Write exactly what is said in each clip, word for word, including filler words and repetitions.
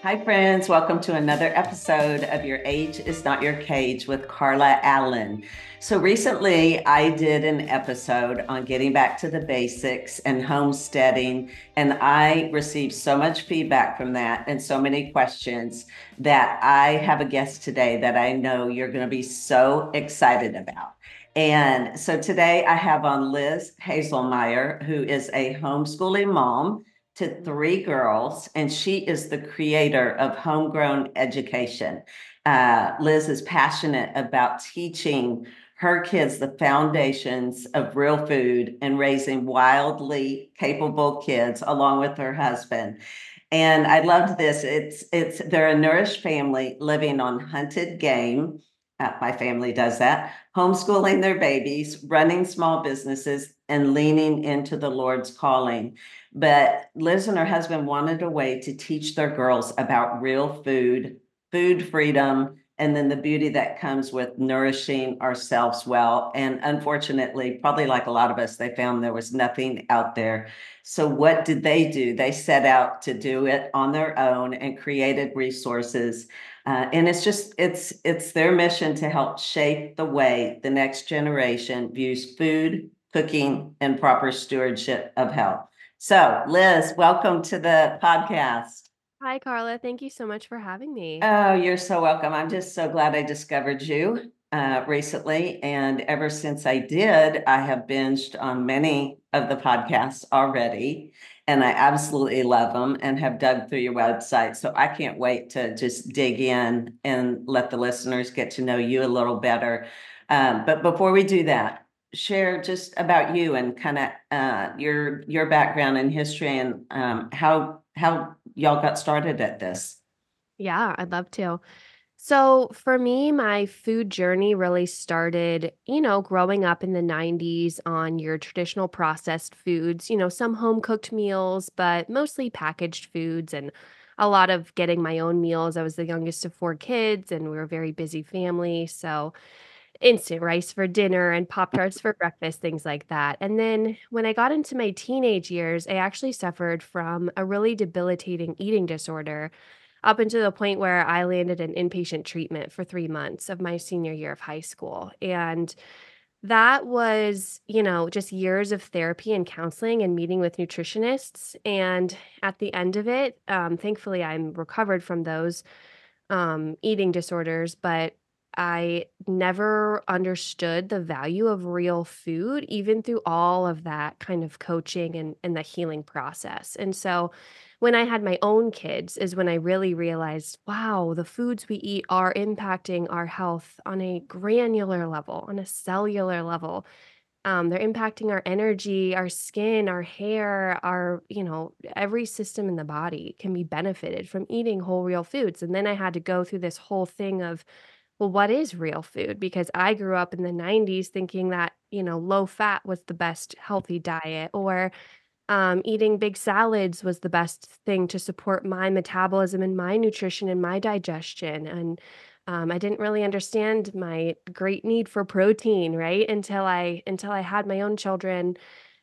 Hi, friends. Welcome to another episode of Your Age is Not Your Cage with Carla Allen. So, recently I did an episode on getting back to the basics and homesteading, and I received so much feedback from that and so many questions that I have a guest today that I know you're going to be so excited about. And so, today I have on Liz Hazelmeyer, who is a homeschooling mom to three girls, and she is the creator of Homegrown Education. Uh, Liz is passionate about teaching her kids the foundations of real food and raising wildly capable kids along with her husband. And I loved this. It's it's they're a nourished family living on hunted game. Uh, my family does that, homeschooling their babies, running small businesses, and leaning into the Lord's calling. But Liz and her husband wanted a way to teach their girls about real food, food freedom, and then the beauty that comes with nourishing ourselves well. And unfortunately, probably like a lot of us, they found there was nothing out there. So, what did they do? They set out to do it on their own and created resources. Uh, and it's just it's it's their mission to help shape the way the next generation views food, cooking, and proper stewardship of health. So, Liz, welcome to the podcast. Hi, Carla. Thank you so much for having me. Oh, you're so welcome. I'm just so glad I discovered you uh, recently. And ever since I did, I have binged on many of the podcasts already. And I absolutely love them and have dug through your website. So I can't wait to just dig in and let the listeners get to know you a little better. Um, but before we do that, share just about you and kind of uh, your your background and history and um, how how y'all got started at this. Yeah, I'd love to. So, for me, my food journey really started, you know, growing up in the nineties on your traditional processed foods, you know, some home cooked meals, but mostly packaged foods and a lot of getting my own meals. I was the youngest of four kids and we were a very busy family. So, instant rice for dinner and Pop Tarts for breakfast, things like that. And then when I got into my teenage years, I actually suffered from a really debilitating eating disorder up until the point where I landed in inpatient treatment for three months of my senior year of high school. And that was, you know, just years of therapy and counseling and meeting with nutritionists. And at the end of it, um, thankfully, I'm recovered from those um, eating disorders, but I never understood the value of real food, even through all of that kind of coaching and, and the healing process. And so when I had my own kids, is when I really realized, wow, the foods we eat are impacting our health on a granular level, on a cellular level. Um, they're impacting our energy, our skin, our hair, our, you know, every system in the body can be benefited from eating whole, real foods. And then I had to go through this whole thing of, well, what is real food? Because I grew up in the nineties thinking that, you know, low fat was the best healthy diet, or um, eating big salads was the best thing to support my metabolism and my nutrition and my digestion. And um, I didn't really understand my great need for protein, right? Until I until I had my own children.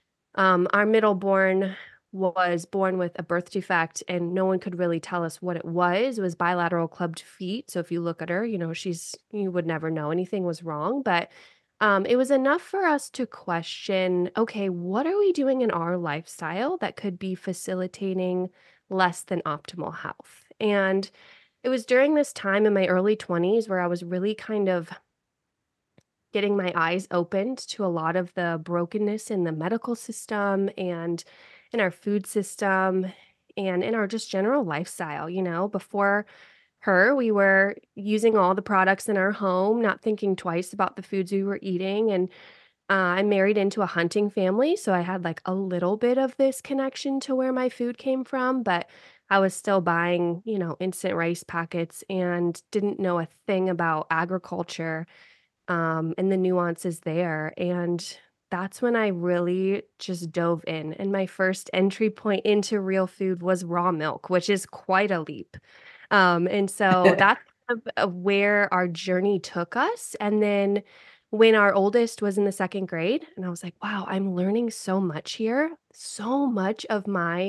Um, our middle born was born with a birth defect, and no one could really tell us what it was. It was bilateral clubbed feet. So if you look at her, you know she's you would never know anything was wrong, but um, it was enough for us to question, okay, what are we doing in our lifestyle that could be facilitating less than optimal health? And it was during this time in my early twenties where I was really kind of getting my eyes opened to a lot of the brokenness in the medical system and in our food system and in our just general lifestyle. You know, before her, we were using all the products in our home, not thinking twice about the foods we were eating. And uh, I married into a hunting family, so I had like a little bit of this connection to where my food came from, but I was still buying, you know, instant rice packets and didn't know a thing about agriculture um, and the nuances there. And that's when I really just dove in. And my first entry point into real food was raw milk, which is quite a leap. Um, and so that's kind of uh, where our journey took us. And then when our oldest was in the second grade, and I was like, wow, I'm learning so much here. So much of my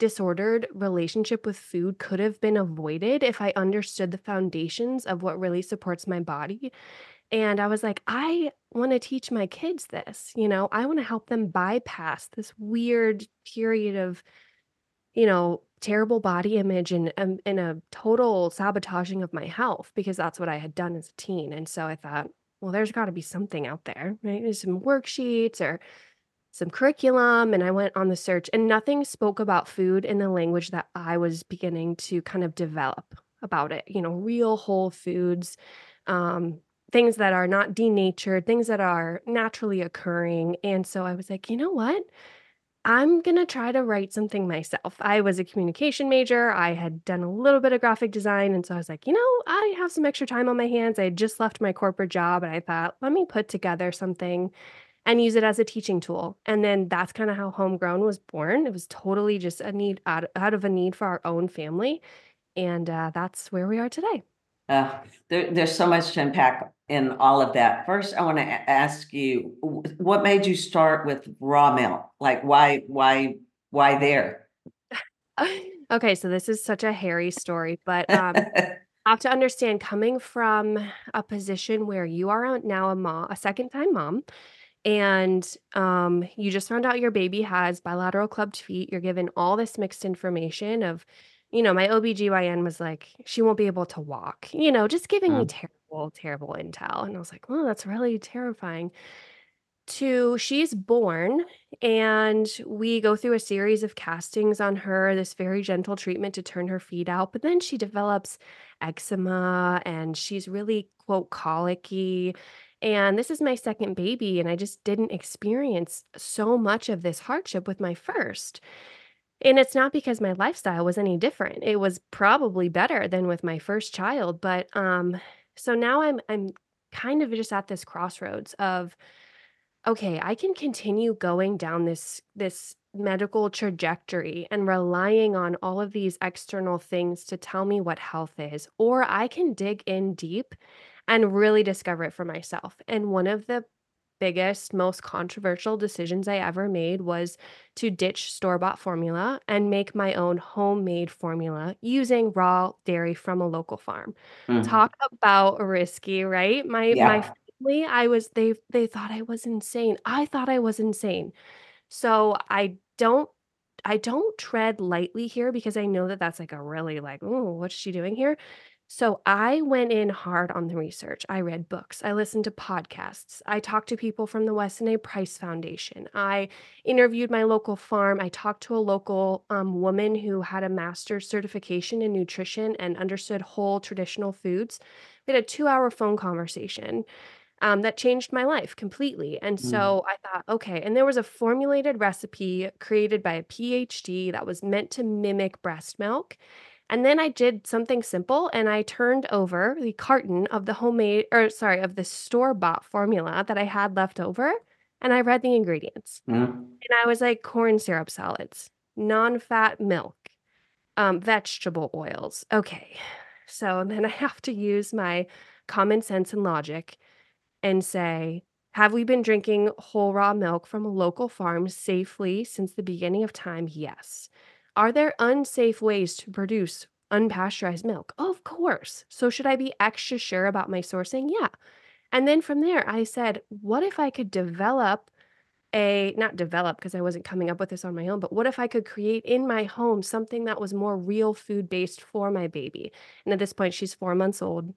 disordered relationship with food could have been avoided if I understood the foundations of what really supports my body. And I was like, I want to teach my kids this, you know, I want to help them bypass this weird period of, you know, terrible body image and um, and a total sabotaging of my health because that's what I had done as a teen. And so I thought, well, there's got to be something out there, right? There's some worksheets or some curriculum. And I went on the search, and nothing spoke about food in the language that I was beginning to kind of develop about it. You know, real whole foods, um, things that are not denatured, things that are naturally occurring. And so I was like, you know what? I'm gonna try to write something myself. I was a communication major. I had done a little bit of graphic design, and so I was like, "You know, I have some extra time on my hands." I had just left my corporate job, and I thought, "Let me put together something and use it as a teaching tool." And then that's kinda how Homegrown was born. It was totally just a need out out of a need for our own family, and, uh, that's where we are today. Uh, there, there's so much to unpack in all of that. First, I want to ask you, wh- what made you start with raw milk? Like, why, why, why there? Okay, so this is such a hairy story, but, um have to understand coming from a position where you are a now a mom, a second time mom, and, um, you just found out your baby has bilateral clubbed feet. You're given all this mixed information of, you know, my O B G Y N was like, "She won't be able to walk," you know, just giving me Mm, terrible, terrible intel, and I was like, "Oh, that's really terrifying." To she's born, and we go through a series of castings on her, this very gentle treatment to turn her feet out, but then she develops eczema, and she's really, quote, "colicky," and this is my second baby, and I just didn't experience so much of this hardship with my first, and it's not because my lifestyle was any different, it was probably better than with my first child, but, um, so now I'm I'm kind of just at this crossroads of, okay, I can continue going down this this medical trajectory and relying on all of these external things to tell me what health is, or I can dig in deep and really discover it for myself. And one of the biggest, most controversial decisions I ever made was to ditch store-bought formula and make my own homemade formula using raw dairy from a local farm. mm, Talk about risky, right? My my yeah. family, I was they they thought I was insane. I thought I was insane. So I don't I don't tread lightly here because I know that that's like a really like, "Oh, what's she doing here?" So I went in hard on the research. I read books, I listened to podcasts, I talked to people from the Weston A. Price Foundation, I interviewed my local farm, I talked to a local, um, woman who had a master's certification in nutrition and understood whole traditional foods. We had a two-hour phone conversation um, that changed my life completely. And Mm, so I thought, okay. And there was a formulated recipe created by a PhD that was meant to mimic breast milk. And then I did something simple and I turned over the carton of the homemade, or sorry, of the store bought formula that I had left over. And I read the ingredients. mm, And I was like, corn syrup solids, non fat milk, um, vegetable oils. Okay. So then I have to use my common sense and logic and say, "Have we been drinking whole raw milk from a local farm safely since the beginning of time? Yes. Are there unsafe ways to produce unpasteurized milk? Of course. So should I be extra sure about my sourcing? Yeah." And then from there, I said, what if I could develop a, not develop because I wasn't coming up with this on my own, but what if I could create in my home something that was more real food based for my baby? And at this point, she's four months old.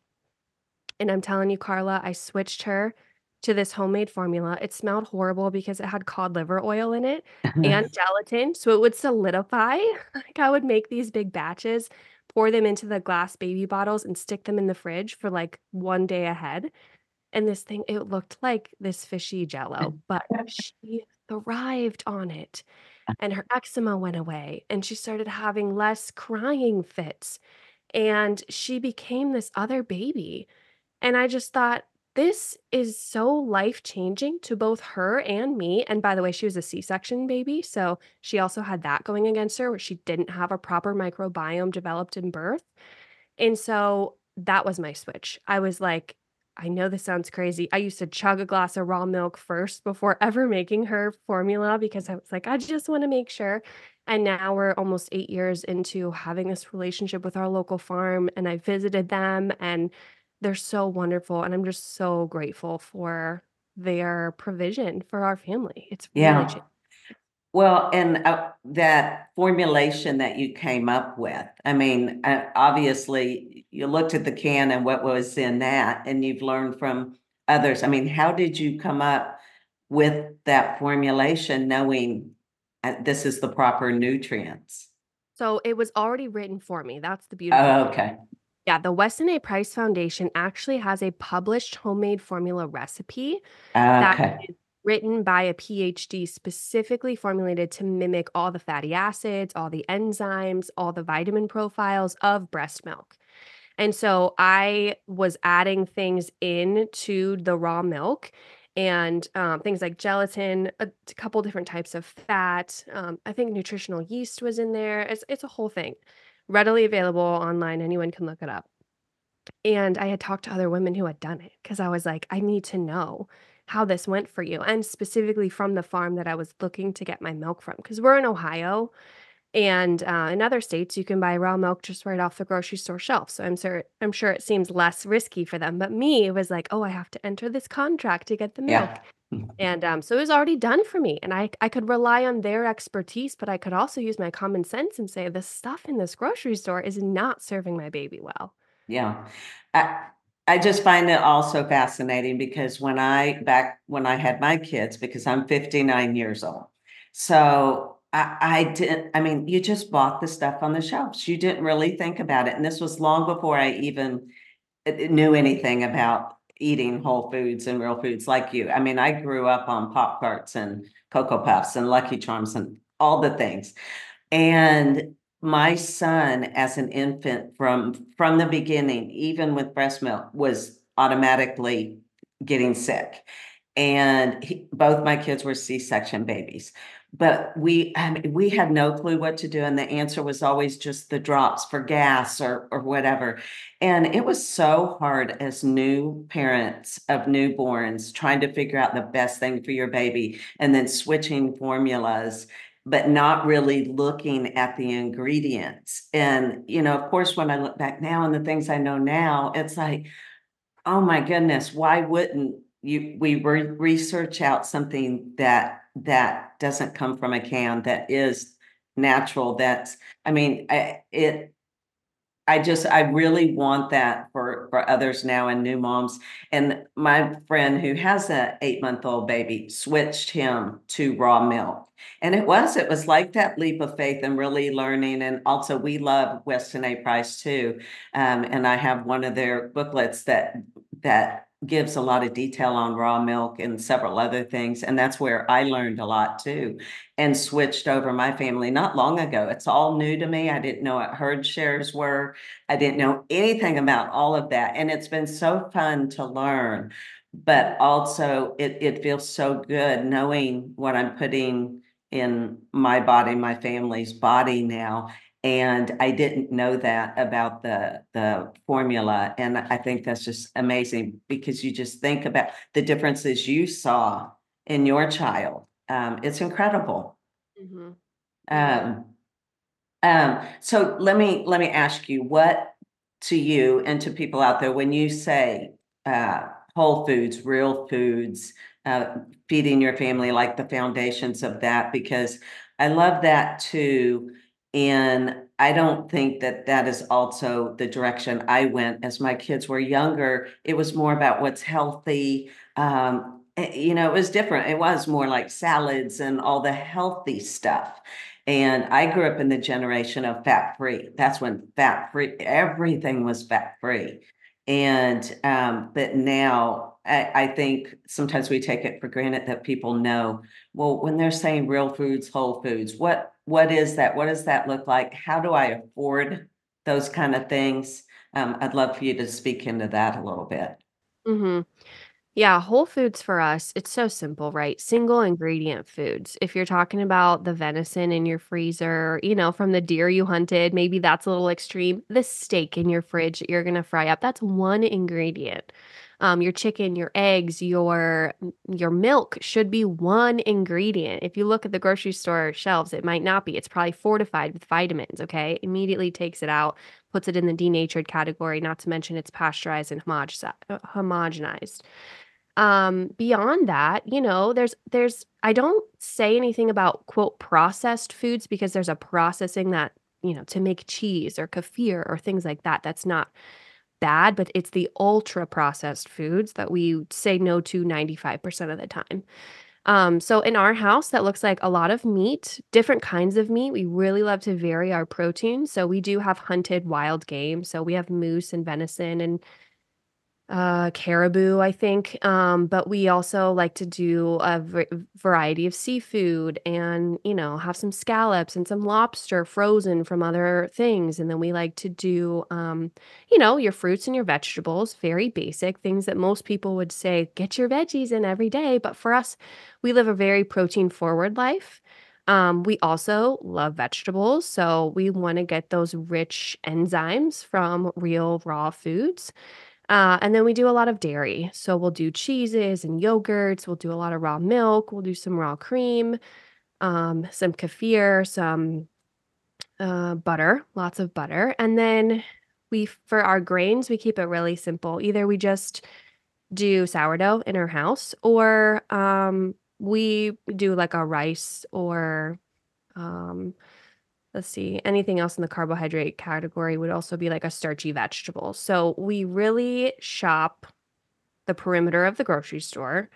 And I'm telling you, Carla, I switched her to this homemade formula. It smelled horrible because it had cod liver oil in it and gelatin, so it would solidify. Like, I would make these big batches, pour them into the glass baby bottles, and stick them in the fridge for, like, one day ahead, and this thing it looked like this fishy Jello, but she thrived on it, and her eczema went away, and she started having less crying fits, and she became this other baby. And I just thought, this is so life-changing to both her and me, and by the way, she was a C-section baby, so she also had that going against her, where she didn't have a proper microbiome developed in birth, and so that was my switch. I was like, I know this sounds crazy. I used to chug a glass of raw milk first before ever making her formula because I was like, I just want to make sure. And now we're almost eight years into having this relationship with our local farm, and I visited them, and they're so wonderful. And I'm just so grateful for their provision for our family. It's really Yeah. changed. Well, and uh, that formulation that you came up with, I mean, uh, obviously you looked at the can and what was in that, and you've learned from others. I mean, how did you come up with that formulation knowing uh, this is the proper nutrients? So it was already written for me. That's the beautiful Oh, thing. okay. Yeah, the Weston A. Price Foundation actually has a published homemade formula recipe that Okay. is written by a PhD specifically formulated to mimic all the fatty acids, all the enzymes, all the vitamin profiles of breast milk. And so I was adding things into the raw milk and um, things like gelatin, a t- couple different types of fat. Um, I think nutritional yeast was in there. It's it's a whole thing, readily available online. Anyone can look it up. And I had talked to other women who had done it because I was like, I need to know how this went for you, and specifically from the farm that I was looking to get my milk from. Because we're in Ohio, and uh, in other states, you can buy raw milk just right off the grocery store shelf. So I'm sure I'm sure it seems less risky for them. But me, it was like, oh, I have to enter this contract to get the Yeah. milk. And um, so it was already done for me. And I I could rely on their expertise, but I could also use my common sense and say the stuff in this grocery store is not serving my baby well. Yeah. I I just find it also fascinating because when I back when I had my kids, because I'm fifty-nine years old. So I, I didn't, I mean, you just bought the stuff on the shelves. You didn't really think about it. And this was long before I even uh, knew anything about eating whole foods and real foods like you. I mean, I grew up on Pop Tarts and Cocoa Puffs and Lucky Charms and all the things. And my son, as an infant from from the beginning, even with breast milk, was automatically getting sick. And he, both my kids were C-section babies. But we I mean, we had no clue what to do. And the answer was always just the drops for gas or or whatever. And it was so hard as new parents of newborns trying to figure out the best thing for your baby and then switching formulas but not really looking at the ingredients. And, you know, of course, when I look back now and the things I know now, it's like, oh my goodness, why wouldn't you we re- research out something that that doesn't come from a can that is natural? That's, I mean, I, it I just I really want that for for others now and new moms. And my friend who has a eight month old baby switched him to raw milk. And it was it was like that leap of faith and really learning. And also we love Weston A. Price too. Um, and I have one of their booklets that that gives a lot of detail on raw milk and several other things. And that's where I learned a lot too and switched over my family not long ago. It's all new to me. I didn't know what herd shares were. I didn't know anything about all of that. And it's been so fun to learn, but also it, it feels so good knowing what I'm putting in my body, my family's body now. And I didn't know that about the the formula. And I think that's just amazing because you just think about the differences you saw in your child. Um, it's incredible. Hmm. Hmm. Um, um, so let me let me ask you, what to you and to people out there, when you say uh, whole foods, real foods, uh, feeding your family, like the foundations of that, because I love that too. And I don't think that that is also the direction I went as my kids were younger. It was more about what's healthy. Um, eh, you know, it was different. It was more like salads and all the healthy stuff. And I grew up in the generation of fat free. That's when fat free, everything was fat free. And, um, but now I, I think sometimes we take it for granted that people know, well, when they're saying real foods, whole foods, what, what is that? What does that look like? How do I afford those kind of things? Um, I'd love for you to speak into that a little bit. Hmm. Yeah, whole foods for us, it's so simple, right? Single ingredient foods. If you're talking about the venison in your freezer, you know, from the deer you hunted, maybe that's a little extreme. The steak in your fridge that you're going to fry up, that's one ingredient. Um, your chicken, your eggs, your your milk should be one ingredient. If you look at the grocery store shelves, it might not be. It's probably fortified with vitamins, okay? Immediately takes it out, puts it in the denatured category, not to mention it's pasteurized and homogenized. homogenized. Um, beyond that, you know, there's there's I don't say anything about quote processed foods because there's a processing that, you know, to make cheese or kefir or things like that. That's not bad, but it's the ultra processed foods that we say no to ninety-five percent of the time. Um, so in our house, that looks like a lot of meat, different kinds of meat. We really love to vary our protein. So we do have hunted wild game. So we have moose and venison and uh, caribou, I think, um, but we also like to do a v variety of seafood and, you know, have some scallops and some lobster frozen from other things, and then we like to do, um, you know, your fruits and your vegetables, very basic things that most people would say, "Get your veggies in every day," but for us, we live a very protein-forward life. Um, we also love vegetables, so we wanna get those rich enzymes from real raw foods. Uh, and then we do a lot of dairy. So we'll do cheeses and yogurts. We'll do a lot of raw milk. We'll do some raw cream, um, some kefir, some uh, butter, lots of butter. And then we, for our grains, we keep it really simple. Either we just do sourdough in our house, or um, we do like a rice or um, let's see, anything else in the carbohydrate category would also be like a starchy vegetable. So we really shop the perimeter of the grocery store.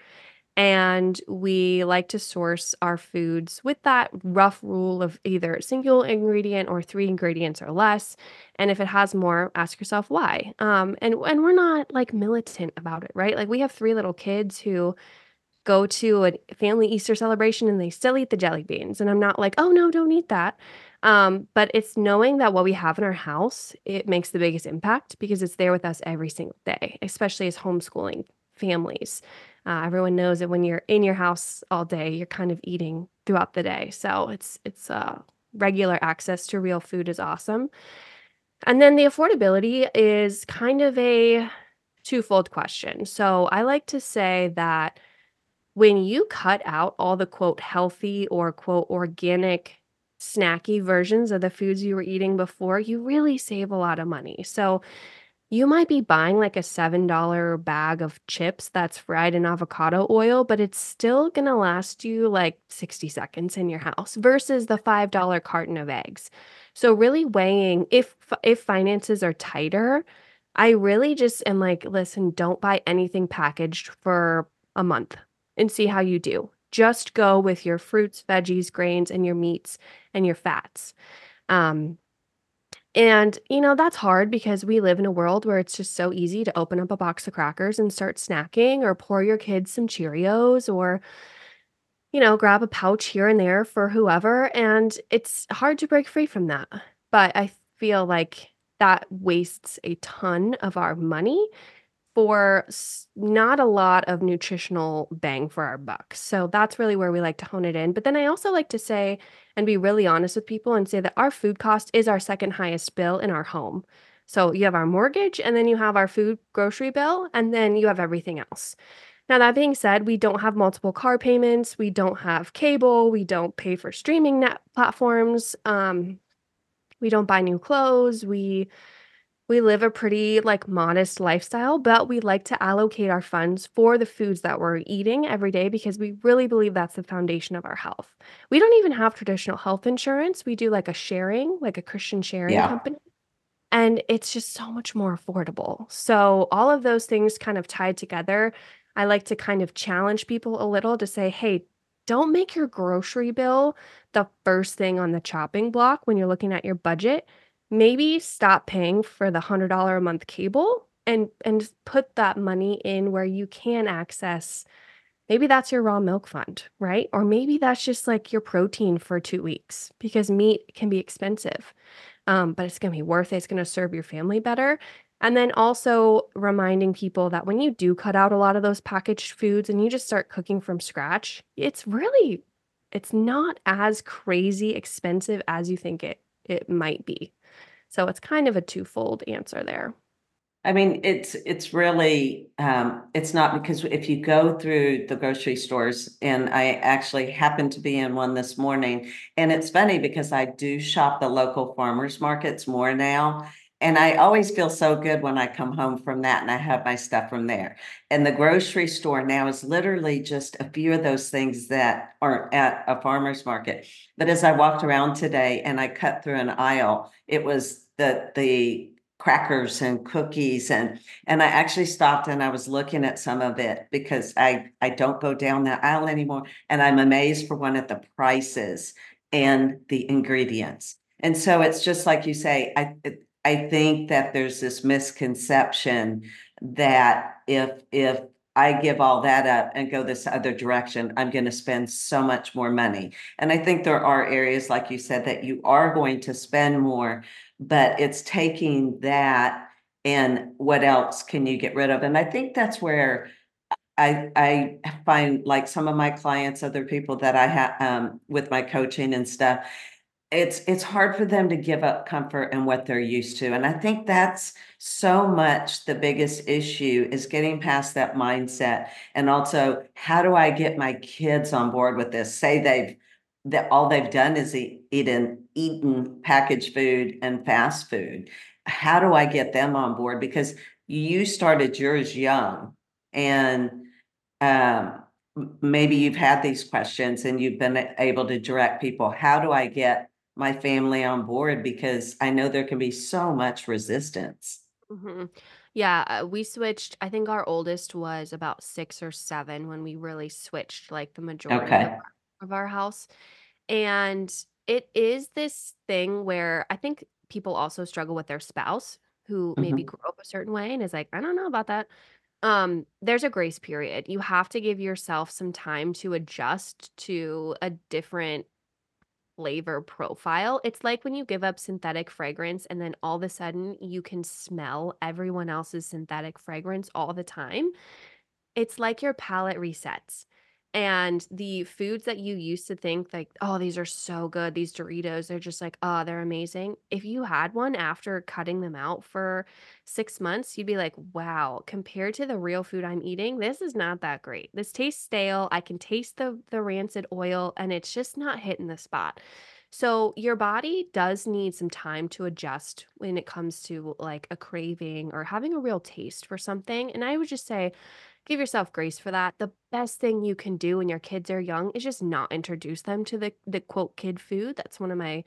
And we like to source our foods with that rough rule of either single ingredient or three ingredients or less. And if it has more, ask yourself why. Um, and and we're not like militant about it, right? Like we have three little kids who go to a family Easter celebration and they still eat the jelly beans. And I'm not like, oh no, don't eat that. Um, but it's knowing that what we have in our house, it makes the biggest impact because it's there with us every single day, especially as homeschooling families. Uh, everyone knows that when you're in your house all day, you're kind of eating throughout the day. So it's it's uh regular access to real food is awesome. And then the affordability is kind of a twofold question. So I like to say that when you cut out all the quote healthy or quote organic snacky versions of the foods you were eating before, you really save a lot of money. So you might be buying like a seven dollar bag of chips that's fried in avocado oil, but it's still gonna last you like sixty seconds in your house versus the five dollar carton of eggs. So really weighing if if finances are tighter, I really just am like, listen, don't buy anything packaged for a month and see how you do. Just go with your fruits, veggies, grains, and your meats and your fats. Um, and, you know, that's hard because we live in a world where it's just so easy to open up a box of crackers and start snacking or pour your kids some Cheerios or, you know, grab a pouch here and there for whoever. And it's hard to break free from that. But I feel like that wastes a ton of our money for s- not a lot of nutritional bang for our buck. So that's really where we like to hone it in. But then I also like to say and be really honest with people and say that our food cost is our second highest bill in our home. So you have our mortgage and then you have our food grocery bill and then you have everything else. Now, that being said, we don't have multiple car payments, we don't have cable, we don't pay for streaming net platforms, um, we don't buy new clothes, we we live a pretty, like, modest lifestyle, but we like to allocate our funds for the foods that we're eating every day because we really believe that's the foundation of our health. We don't even have traditional health insurance. We do, like, a sharing, like a Christian sharing Yeah. company, and it's just so much more affordable. So, all of those things kind of tied together, I like to kind of challenge people a little to say, "Hey, don't make your grocery bill the first thing on the chopping block when you're looking at your budget. Maybe stop paying for the one hundred dollars a month cable and and just put that money in where you can access maybe that's your raw milk fund, right? Or maybe that's just like your protein for two weeks because meat can be expensive, um, but it's going to be worth it. It's going to serve your family better. And then also reminding people that when you do cut out a lot of those packaged foods and you just start cooking from scratch, it's really it's not as crazy expensive as you think it it might be. So it's kind of a twofold answer there. I mean, it's it's really um, it's not because if you go through the grocery stores, and I actually happened to be in one this morning, and it's funny because I do shop the local farmers markets more now, and I always feel so good when I come home from that and I have my stuff from there. And the grocery store now is literally just a few of those things that are at a farmer's market. But as I walked around today and I cut through an aisle, it was the the crackers and cookies and and I actually stopped and I was looking at some of it because I I don't go down that aisle anymore, and I'm amazed for one at the prices and the ingredients. And so it's just like you say, I I think that there's this misconception that if if I give all that up and go this other direction, I'm going to spend so much more money. And I think there are areas, like you said, that you are going to spend more, but it's taking that and what else can you get rid of? And I think that's where I I find like some of my clients, other people that I have um, with my coaching and stuff, it's it's hard for them to give up comfort and what they're used to. And I think that's so much the biggest issue is getting past that mindset. And also, how do I get my kids on board with this? Say they've that all they've done is eat, eaten eaten packaged food and fast food. How do I get them on board? Because you started yours young, and um, maybe you've had these questions and you've been able to direct people. How do I get my family on board? Because I know there can be so much resistance. Mhm. Yeah, uh, we switched. I think our oldest was about six or seven when we really switched, like, the majority of Okay. our of our house, and it is this thing where I think people also struggle with their spouse who maybe Mhm. grew up a certain way and is like, "I don't know about that." Um, there's a grace period. You have to give yourself some time to adjust to a different flavor profile. It's like when you give up synthetic fragrance and then all of a sudden you can smell everyone else's synthetic fragrance all the time. It's like your palate resets. And the foods that you used to think like, "Oh, these are so good. These Doritos, they're just like, oh, they're amazing." If you had one after cutting them out for six months, you'd be like, "Wow, compared to the real food I'm eating, this is not that great. This tastes stale. I can taste the the rancid oil and it's just not hitting the spot." So, your body does need some time to adjust when it comes to like a craving or having a real taste for something. And I would just say give yourself grace for that. The best thing you can do when your kids are young is just not introduce them to the the quote kid food. That's one of my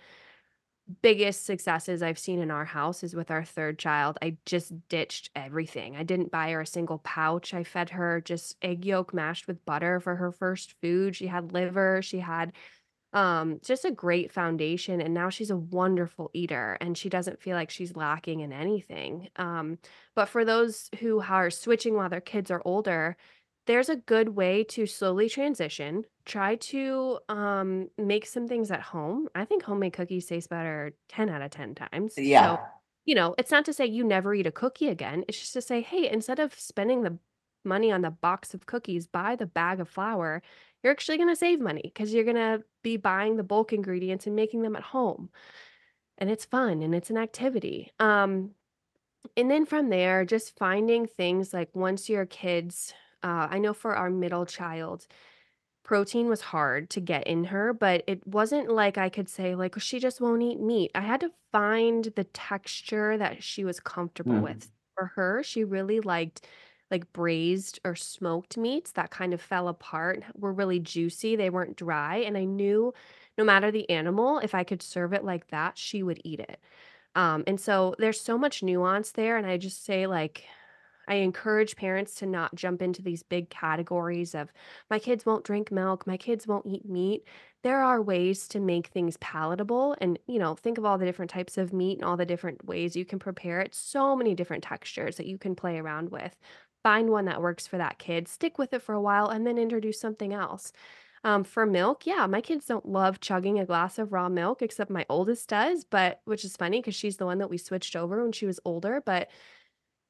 biggest successes I've seen in our house is with our third child. I just ditched everything. I didn't buy her a single pouch. I fed her just egg yolk mashed with butter for her first food. She had liver, she had um, just a great foundation, and now she's a wonderful eater, and she doesn't feel like she's lacking in anything. Um, but for those who are switching while their kids are older, there's a good way to slowly transition. Try to um, make some things at home. I think homemade cookies taste better ten out of ten times. So, Yeah. you know, it's not to say you never eat a cookie again. It's just to say, hey, instead of spending the money on the box of cookies, buy the bag of flour. You're actually going to save money because you're going to be buying the bulk ingredients and making them at home. And it's fun and it's an activity. Um, and then from there, just finding things like once your kids, uh, I know for our middle child, protein was hard to get in her, but it wasn't like I could say, like, she just won't eat meat. I had to find the texture that she was comfortable Mm. with. For her, she really liked like braised or smoked meats that kind of fell apart, were really juicy. They weren't dry. And I knew no matter the animal, if I could serve it like that, she would eat it. Um, and so there's so much nuance there. And I just say, like, I encourage parents to not jump into these big categories of my kids won't drink milk, my kids won't eat meat. There are ways to make things palatable and, you know, think of all the different types of meat and all the different ways you can prepare it. So many different textures that you can play around with. Find one that works for that kid, stick with it for a while, and then introduce something else. Um, for milk, yeah, my kids don't love chugging a glass of raw milk, except my oldest does, but which is funny because she's the one that we switched over when she was older. But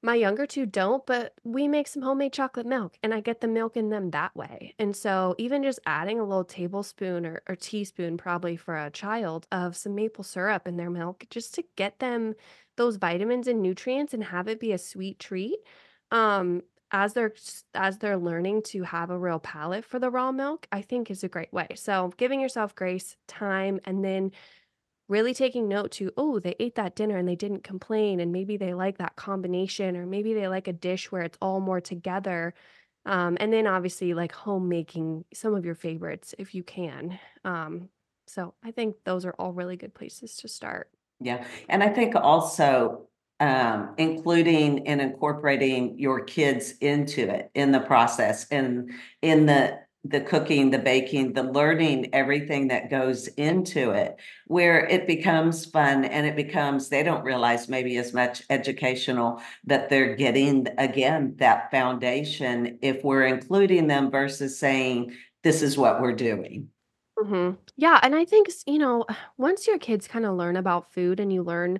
My younger two don't, but we make some homemade chocolate milk and I get the milk in them that way. And so even just adding a little tablespoon or, or teaspoon probably for a child of some maple syrup in their milk just to get them those vitamins and nutrients and have it be a sweet treat. Um as they're s- as they're learning to have a real palate for the raw milk, I think is a great way. So giving yourself grace, time, and then really taking note to, oh, they ate that dinner and they didn't complain, and maybe they like that combination, or maybe they like a dish where it's all more together. Um, and then obviously like homemaking some of your favorites if you can. Um, so I think those are all really good places to start. Yeah, and I think also, um, including and incorporating your kids into it in the process and in the the cooking, the baking, the learning, everything that goes into it, where it becomes fun and it becomes, they don't realize maybe as much educational that they're getting, again, that foundation if we're including them versus saying, this is what we're doing. Hmm. Yeah, and I think s- you know, once your kids kind of learn about food and you learn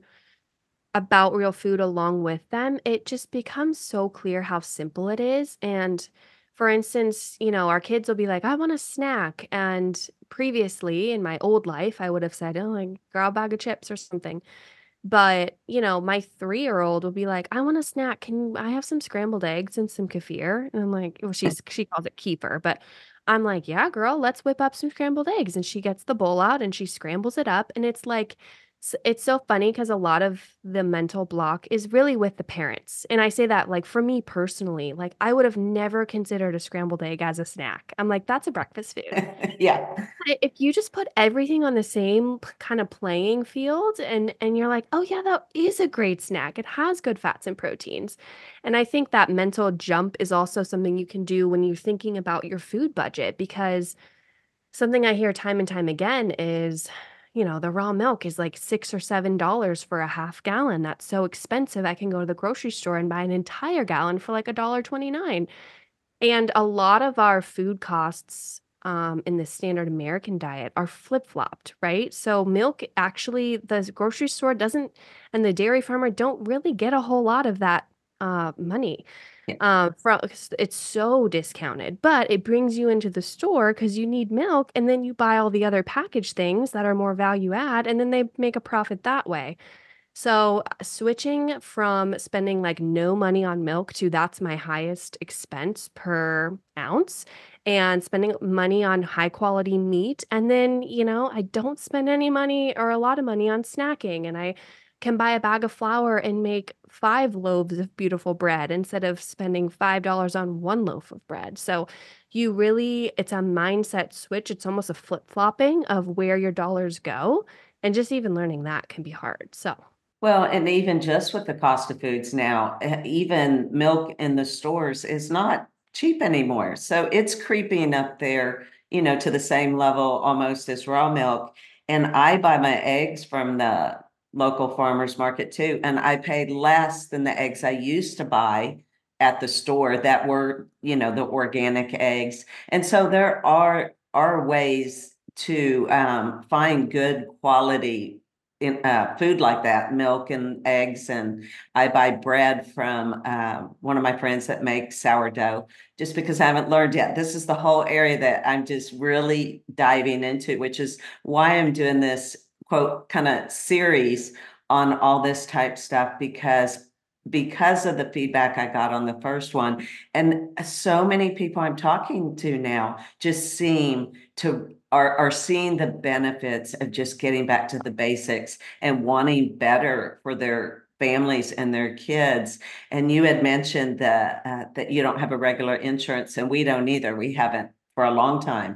about real food along with them, it just becomes so clear how simple it is. And for instance, you know, our kids will be like, I want a snack. And previously in my old life, I would have said, oh, like, grab a bag of chips or something. But, you know, my three-year-old will be like, "I want a snack. Can I have some scrambled eggs and some kefir?" And I'm like, well, she's she calls it kefir, but I'm like, "Yeah, girl, let's whip up some scrambled eggs." And she gets the bowl out and she scrambles it up, and it's like s it's so funny because a lot of the mental block is really with the parents. And I say that, like, for me personally, like, I would have never considered a scrambled egg as a snack. I'm like, "That's a breakfast food." Yeah. I if you just put everything on the same p kinda playing field and and you're like, "Oh, yeah, that is a great snack. It has good fats and proteins." And I think that mental jump is also something you can do when you're thinking about your food budget because something I hear time and time again is, you know, the raw milk is like six or seven dollars for a half gallon. That's so expensive. I can go to the grocery store and buy an entire gallon for like a dollar twenty-nine. And a lot of our food costs, um, in the standard American diet are flip-flopped, right? So milk actually the grocery store doesn't and the dairy farmer don't really get a whole lot of that, uh, money, Yeah. um, from it's so discounted, but it brings you into the store because you need milk, and then you buy all the other packaged things that are more value add, and then they make a profit that way. So, uh, switching from spending, like, no money on milk to that's my highest expense per ounce, and spending money on high quality meat, and then, you know, I don't spend any money or a lot of money on snacking, and I can buy a bag of flour and make five loaves of beautiful bread instead of spending five dollars on one loaf of bread. So, you really it's a mindset switch, it's almost a flip-flopping of where your dollars go, and just even learning that can be hard, so Well, and even just with the cost of foods now, eh, even milk in the stores is not cheap anymore. So it's creeping up there, you know, to the same level almost as raw milk. And I buy my eggs from the local farmers market too, and I paid less than the eggs I used to buy at the store that were, you know, the organic eggs. And so there are are ways to um, find good quality in uh, food like that, milk and eggs. And I buy bread from uh, one of my friends that makes sourdough, just because I haven't learned yet. This is the whole area that I'm just really diving into, which is why I'm doing this quote kind of series on all this type stuff because because of the feedback I got on the first one. And so many people I'm talking to now just seem to are, are seeing the benefits of just getting back to the basics and wanting better for their families and their kids. And you had mentioned that uh, that you don't have a regular insurance, and we don't either. We haven't for a long time.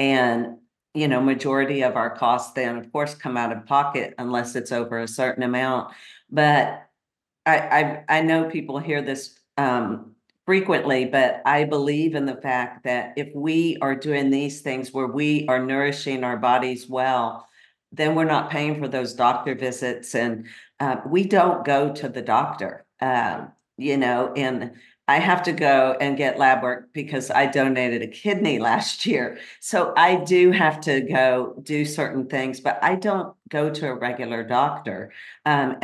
And you know, majority of our costs then, of course, come out of pocket unless it's over a certain amount. But I, I, I know people hear this um, frequently, but I believe in the fact that if we are doing these things where we are nourishing our bodies well, then we're not paying for those doctor visits, and uh, we don't go to the doctor. Um, you know, and I have to go and get lab work because I donated a kidney last year. So I do have to go do certain things, but I don't go to a regular doctor. Um, and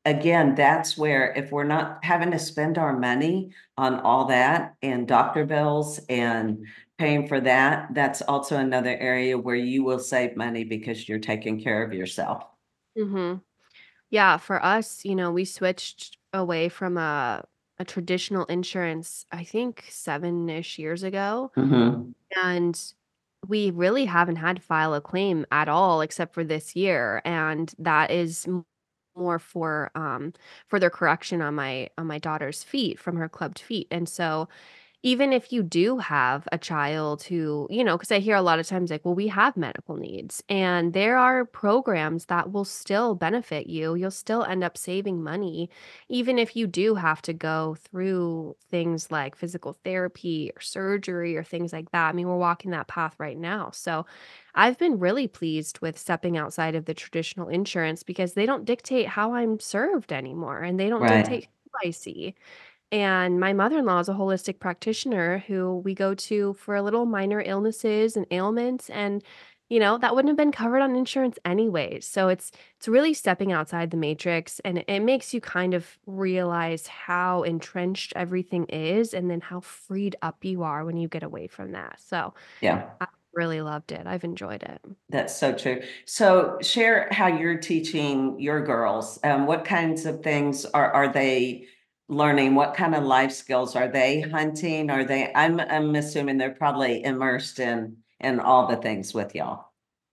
again, that's where if we're not having to spend our money on all that and doctor bills and paying for that, that's also another area where you will save money because you're taking care of yourself. Hmm. Yeah, for us, you know, we switched away from a a traditional insurance, I think seven-ish years ago, Hmm. and we really haven't had to file a claim at all except for this year, and that is m more for, um, further correction on my on my daughter's feet from her clubbed feet, and so even if you do have a child who, you know, because I hear a lot of times like, well, we have medical needs, and there are programs that will still benefit you. You'll still end up saving money, even if you do have to go through things like physical therapy or surgery or things like that. I mean, we're walking that path right now. So I've been really pleased with stepping outside of the traditional insurance because they don't dictate how I'm served anymore and they don't Right. dictate who I see. And my mother-in-law is a holistic practitioner who we go to for little minor illnesses and ailments and you know, that wouldn't have been covered on insurance anyways. So it's it's really stepping outside the matrix and it, it makes you kind of realize how entrenched everything is and then how freed up you are when you get away from that. So Yeah. I really loved it. I've enjoyed it. That's so true. So share how you're teaching your girls. Um, what kinds of things are are they learning? What kind of life skills are they hunting? Are they, I'm I'm assuming they're probably immersed in in all the things with y'all.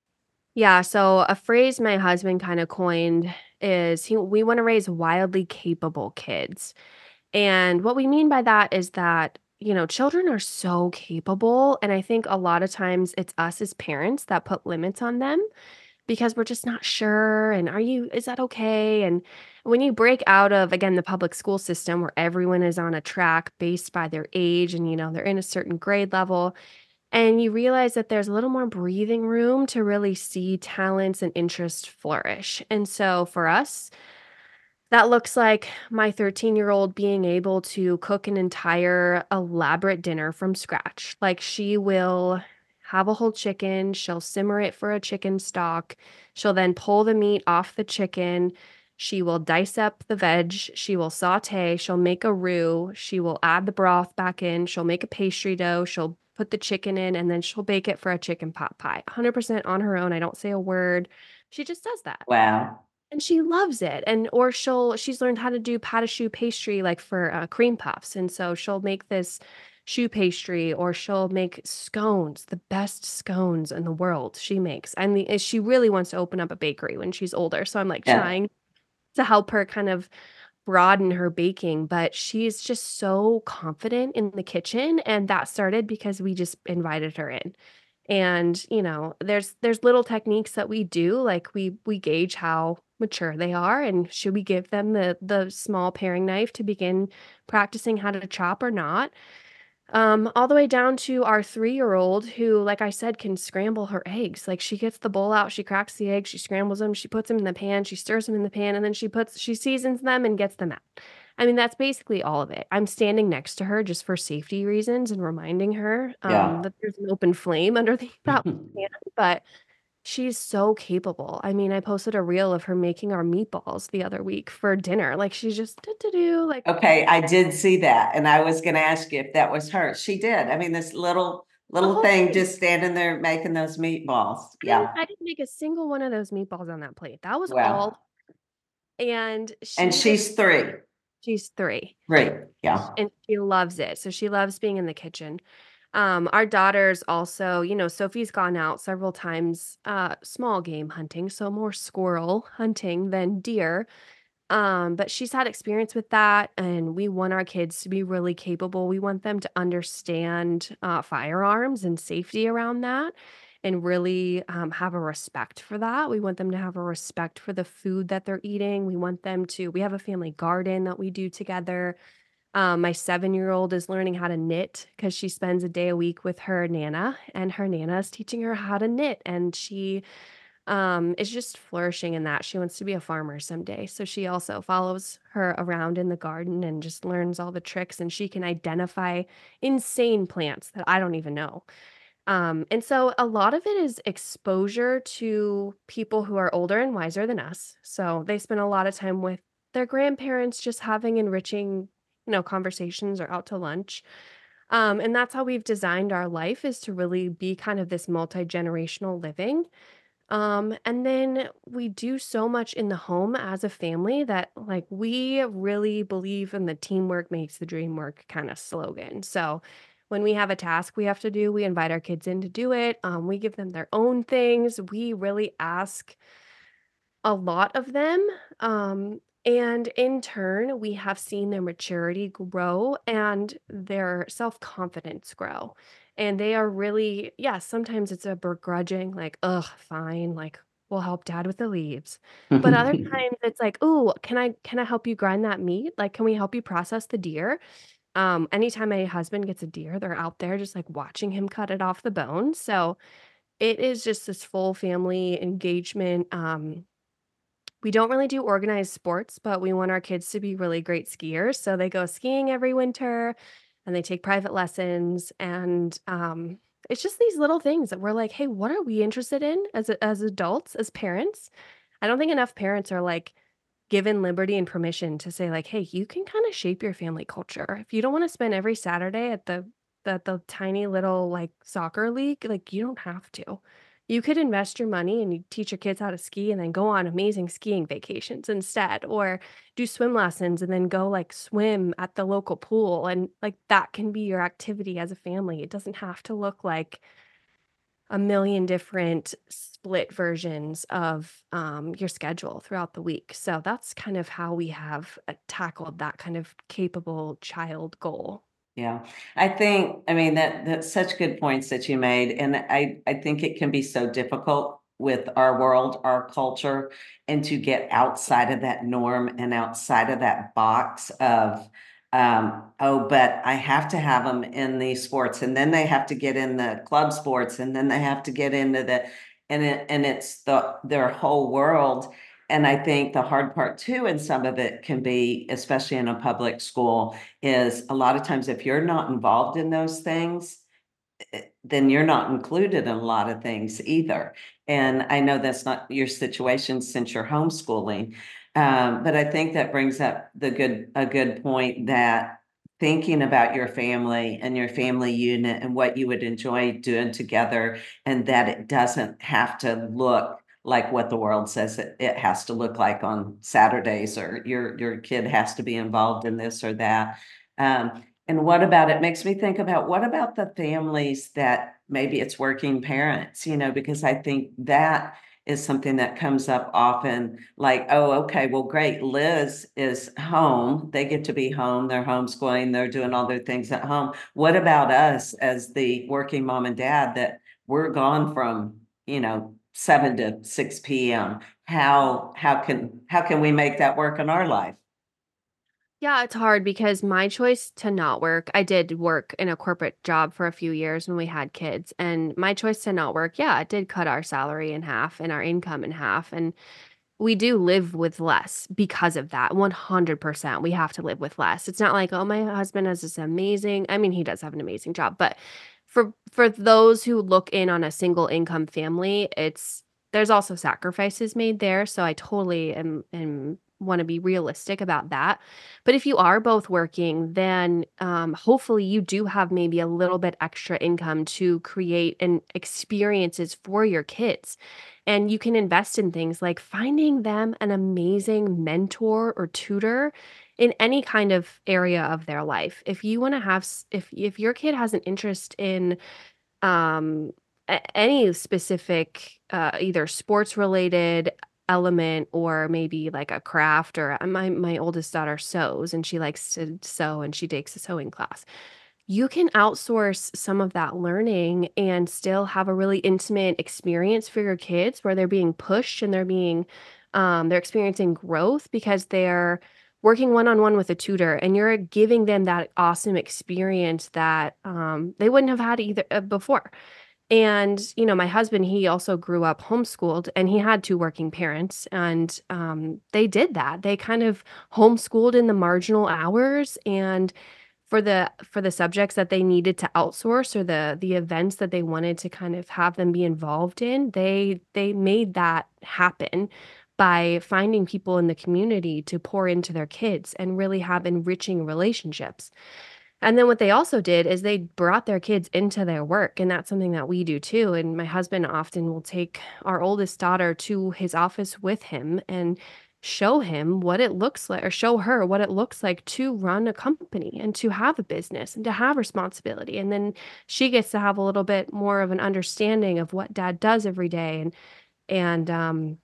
Yeah, so a phrase my husband kind of coined is he we want to raise wildly capable kids. And what we mean by that is that, you know, children are so capable. And I think a lot of times it's us as parents that put limits on them because we're just not sure. And are you, is that okay? And when you break out of, again, the public school system where everyone is on a track based by their age and, you know, they're in a certain grade level, and you realize that there's a little more breathing room to really see talents and interests flourish. And so for us, that looks like my thirteen-year-old being able to cook an entire elaborate dinner from scratch. Like, she will have a whole chicken, she'll simmer it for a chicken stock, she'll then pull the meat off the chicken, she will dice up the veg, she will sauté, she'll make a roux, she will add the broth back in, she'll make a pastry dough, she'll put the chicken in, and then she'll bake it for a chicken pot pie. one hundred percent on her own, I don't say a word. She just does that. Wow. And she loves it, and or she'll she's learned how to do pas de choux pastry, like, for, uh, cream puffs, and so she'll make this choux pastry, or she'll make scones, the best scones in the world she makes, and the and she really wants to open up a bakery when she's older, so I'm, like, Yeah. trying to help her kind of broaden her baking, but she's just so confident in the kitchen, and that started because we just invited her in. And, you know, there's there's little techniques that we do, like we we gauge how mature they are and should we give them the the small paring knife to begin practicing how to chop or not. Um, all the way down to our three-year-old who, like I said, can scramble her eggs. Like, she gets the bowl out, she cracks the eggs, she scrambles them, she puts them in the pan, she stirs them in the pan, and then she puts she seasons them and gets them out. I mean, that's basically all of it. I'm standing next to her just for safety reasons and reminding her, um, Yeah. that there's an open flame underneath that pan, but she's so capable. I mean, I posted a reel of her making our meatballs the other week for dinner. Like, she's just do do do, like, Okay, I did see that, and I was gonna ask you if that was her. She did. I mean, this little the little whole thing thing. just standing there making those meatballs. I didn't Yeah. I didn't make a single one of those meatballs on that plate. That was all, Wow. and And she just she's three. she's three, Three. Yeah. and she loves it. So she loves being in the kitchen. Um, our daughters also, you know, Sophie's gone out several times, uh, small game hunting, so more squirrel hunting than deer. Um, but she's had experience with that, and we want our kids to be really capable. We want them to understand uh, firearms and safety around that and really um, have a respect for that. We want them to have a respect for the food that they're eating. We want them to, we have a family garden that we do together. Um, my seven-year-old is learning how to knit because she spends a day a week with her nana, and her nana is teaching her how to knit, and she um, is just flourishing in that. She wants to be a farmer someday. So she also follows her around in the garden and just learns all the tricks, and she can identify insane plants that I don't even know. Um, and so a lot of it is exposure to people who are older and wiser than us. So they spend a lot of time with their grandparents, just having enriching, you know, conversations or out to lunch. Um, and that's how we've designed our life is to really be kind of this multi-generational living. Um, and then we do so much in the home as a family that like we really believe in the teamwork makes the dream work kind of slogan. So when we have a task we have to do, we invite our kids in to do it. Um, we give them their own things. We really ask a lot of them. Um, and in turn, we have seen their maturity grow and their self confidence grow. And they are really, yeah, sometimes it's a begrudging, like, ugh, fine, like, we'll help dad with the leaves. But other times it's like, oh, can I can I help you grind that meat? Like, can we help you process the deer? Um, anytime my husband gets a deer, they're out there just like watching him cut it off the bone. So it is just this full family engagement. Um, we don't really do organized sports, but we want our kids to be really great skiers, so they go skiing every winter, and they take private lessons, and, um, it's just these little things that we're like, "Hey, what are we interested in as a as adults, as parents?" I don't think enough parents are, like, given liberty and permission to say, like, "Hey, you can kinda shape your family culture. If you don't wanna spend every Saturday at the at the tiny little, like, soccer league, like, you don't have to. You could invest your money and you teach your kids how to ski and then go on amazing skiing vacations instead, or do swim lessons and then go, like, swim at the local pool, and, like, that can be your activity as a family. It doesn't have to look like a million different split versions of, um, your schedule throughout the week. So that's kind of how we have, uh, tackled that kind of capable child goal. Yeah. I think, I mean, that that's such good points that you made. And I, I think it can be so difficult with our world, our culture, and to get outside of that norm and outside of that box of, um, oh, but I have to have them in these sports, and then they have to get in the club sports, and then they have to get into the, and it, and it's the their whole world. And I think the hard part too, and some of it can be, especially in a public school, is a lot of times if you're not involved in those things, eh, then you're not included in a lot of things either. And I know that's not your situation since you're homeschooling, um, but I think that brings up the good a good point that thinking about your family and your family unit and what you would enjoy doing together, and that it doesn't have to look like what the world says it, it has to look like on Saturdays, or your your kid has to be involved in this or that. Um, and what about it makes me think about what about the families that maybe it's working parents, you know, because I think that is something that comes up often, like, oh, okay, well, great, Liz is home. They get to be home, they're homeschooling, they're doing all their things at home. What about us as the working mom and dad that we're gone from, you know, seven to six p m? How how can how can we make that work in our life? Yeah, it's hard because my choice to not work, I did work in a corporate job for a few years when we had kids, and my choice to not work, yeah, it did cut our salary in half and our income in half, and we do live with less because of that, one hundred percent. We have to live with less. It's not like, "Oh, my husband has this amazing." I mean, he does have an amazing job, but for for those who look in on a single income family, it's there's also sacrifices made there, so I totally am am wanna be realistic about that. But if you are both working, then, um, hopefully you do have maybe a little bit extra income to create and experiences for your kids. And you can invest in things like finding them an amazing mentor or tutor in any kind of area of their life. If you wanna have s if if your kid has an interest in, um, a any specific, uh, either sports related element or maybe like a craft, or uh, my my oldest daughter sews and she likes to sew and she takes a sewing class. You can outsource some of that learning and still have a really intimate experience for your kids where they're being pushed and they're being um, they're experiencing growth because they're working one-on-one with a tutor and you're giving them that awesome experience that um, they wouldn't have had either uh, before. And you know, my husband, he also grew up homeschooled and he had two working parents, and um, they did that. They kind of homeschooled in the marginal hours, and for the for the subjects that they needed to outsource, or the the events that they wanted to kind of have them be involved in, they they made that happen by finding people in the community to pour into their kids and really have enriching relationships. And then what they also did is they brought their kids into their work, and that's something that we do too. And my husband often will take our oldest daughter to his office with him and show him what it looks like, or show her what it looks like to run a company and to have a business and to have responsibility. And then she gets to have a little bit more of an understanding of what dad does every day. And and um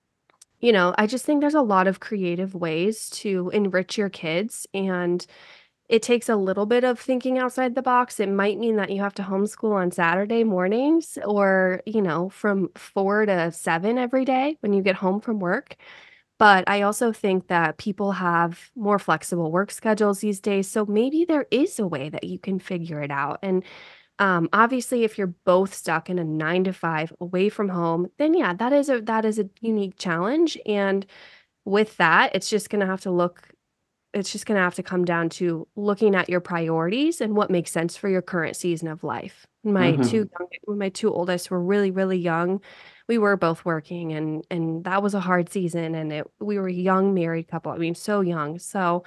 you know, I just think there's a lot of creative ways to enrich your kids, and it takes a little bit of thinking outside the box. It might mean that you have to homeschool on Saturday mornings or, you know, from four to seven every day when you get home from work. But I also think that people have more flexible work schedules these days, so maybe there is a way that you can figure it out. And um, obviously, if you're both stuck in a nine to five away from home, then yeah, that is a that is a unique challenge. And with that, it's just gonna have to look it's just gonna have to come down to looking at your priorities and what makes sense for your current season of life. My two Hmm. young when my two oldest were really, really young, we were both working, and and that was a hard season, and it we were a young married couple, I mean, so young. So,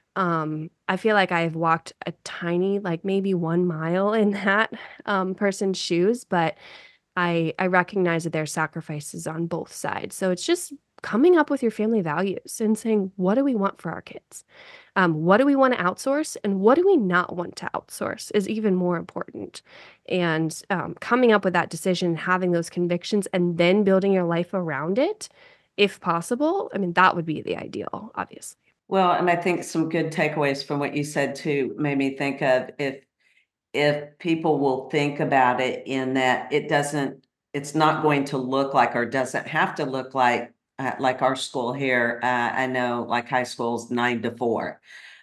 um, I feel like I've walked a tiny, like, maybe one mile in that, um, person's shoes, but I I recognize that there's sacrifices on both sides. So it's just coming up with your family values and saying, what do we want for our kids? Um, what do we want to outsource, and what do we not want to outsource is even more important. And um, coming up with that decision, having those convictions, and then building your life around it, if possible. I mean, that would be the ideal, obviously. Well, and I think some good takeaways from what you said too made me think of if if people will think about it in that it doesn't it's not going to look like or doesn't have to look like uh, like our school here. Uh, I know like high school's nine to four,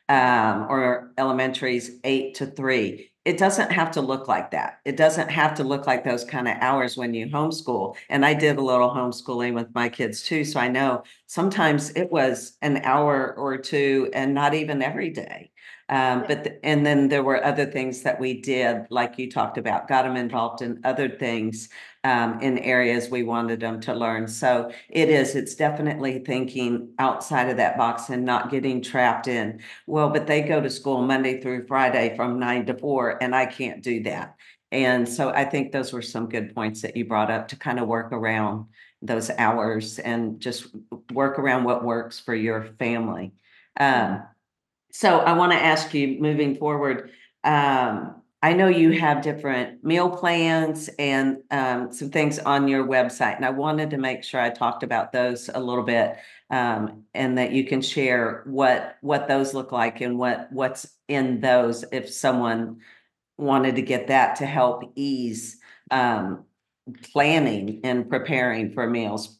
um, or elementary's eight to three. It doesn't have to look like that. It doesn't have to look like those kind of hours when you homeschool. And I did a little homeschooling with my kids too. So I know sometimes it was an hour or two and not even every day. Um, Yeah. but th- and then there were other things that we did, like you talked about, got them involved in other things, um, in areas we wanted them to learn. So it is, it's definitely thinking outside of that box and not getting trapped in, well, but they go to school Monday through Friday from nine to four, and I can't do that. And so I think those were some good points that you brought up to kind of work around those hours and just work around what works for your family. Mhm. Um, so I want to ask you moving forward. Um, I know you have different meal plans and um, some things on your website, and I wanted to make sure I talked about those a little bit, um, and that you can share what what those look like and what what's in those if someone wanted to get that to help ease um, planning and preparing for meals.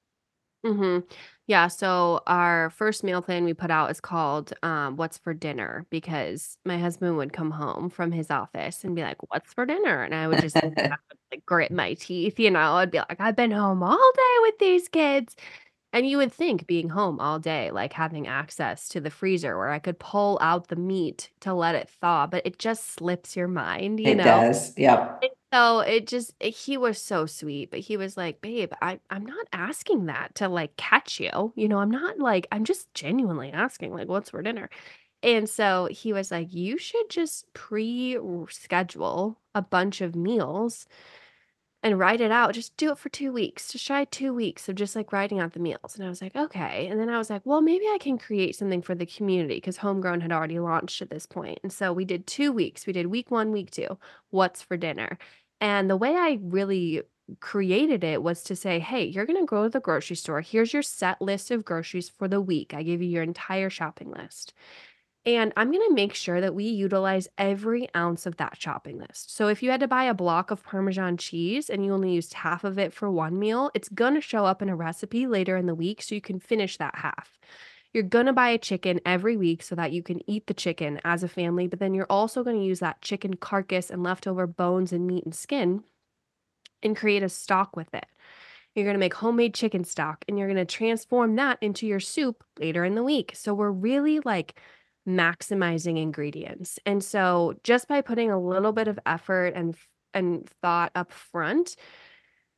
Mhm. Yeah, so our first meal plan we put out is called, um, "What's for dinner?" Because my husband would come home from his office and be like, "What's for dinner?" And I would just I would, like, grit my teeth, you know, I'd be like, "I've been home all day with these kids." And you would think being home all day, like, having access to the freezer where I could pull out the meat to let it thaw, but it just slips your mind, you It know? does. Yep. And so it just it he was so sweet, but he was like, "Babe, I I'm not asking that to, like, catch you, you know, I'm not, like I'm just genuinely asking, like, what's for dinner?" And so he was like, "You should just pre-schedule a bunch of meals and write it out. Just do it for two weeks. Just try two weeks of just, like, writing out the meals." And I was like, "Okay." And then I was like, "Well, maybe I can create something for the community," because Homegrown had already launched at this point. And so we did two weeks. We did week one, week two, what's for dinner. And the way I really created it was to say, "Hey, you're gonna go to the grocery store. Here's your set list of groceries for the week. I gave you your entire shopping list. And I'm going to make sure that we utilize every ounce of that shopping list. So if you had to buy a block of Parmesan cheese and you only used half of it for one meal, it's going to show up in a recipe later in the week so you can finish that half. You're going to buy a chicken every week so that you can eat the chicken as a family, but then you're also going to use that chicken carcass and leftover bones and meat and skin and create a stock with it. You're going to make homemade chicken stock and you're going to transform that into your soup later in the week." So we're really like maximizing ingredients. And so just by putting a little bit of effort and and thought up front,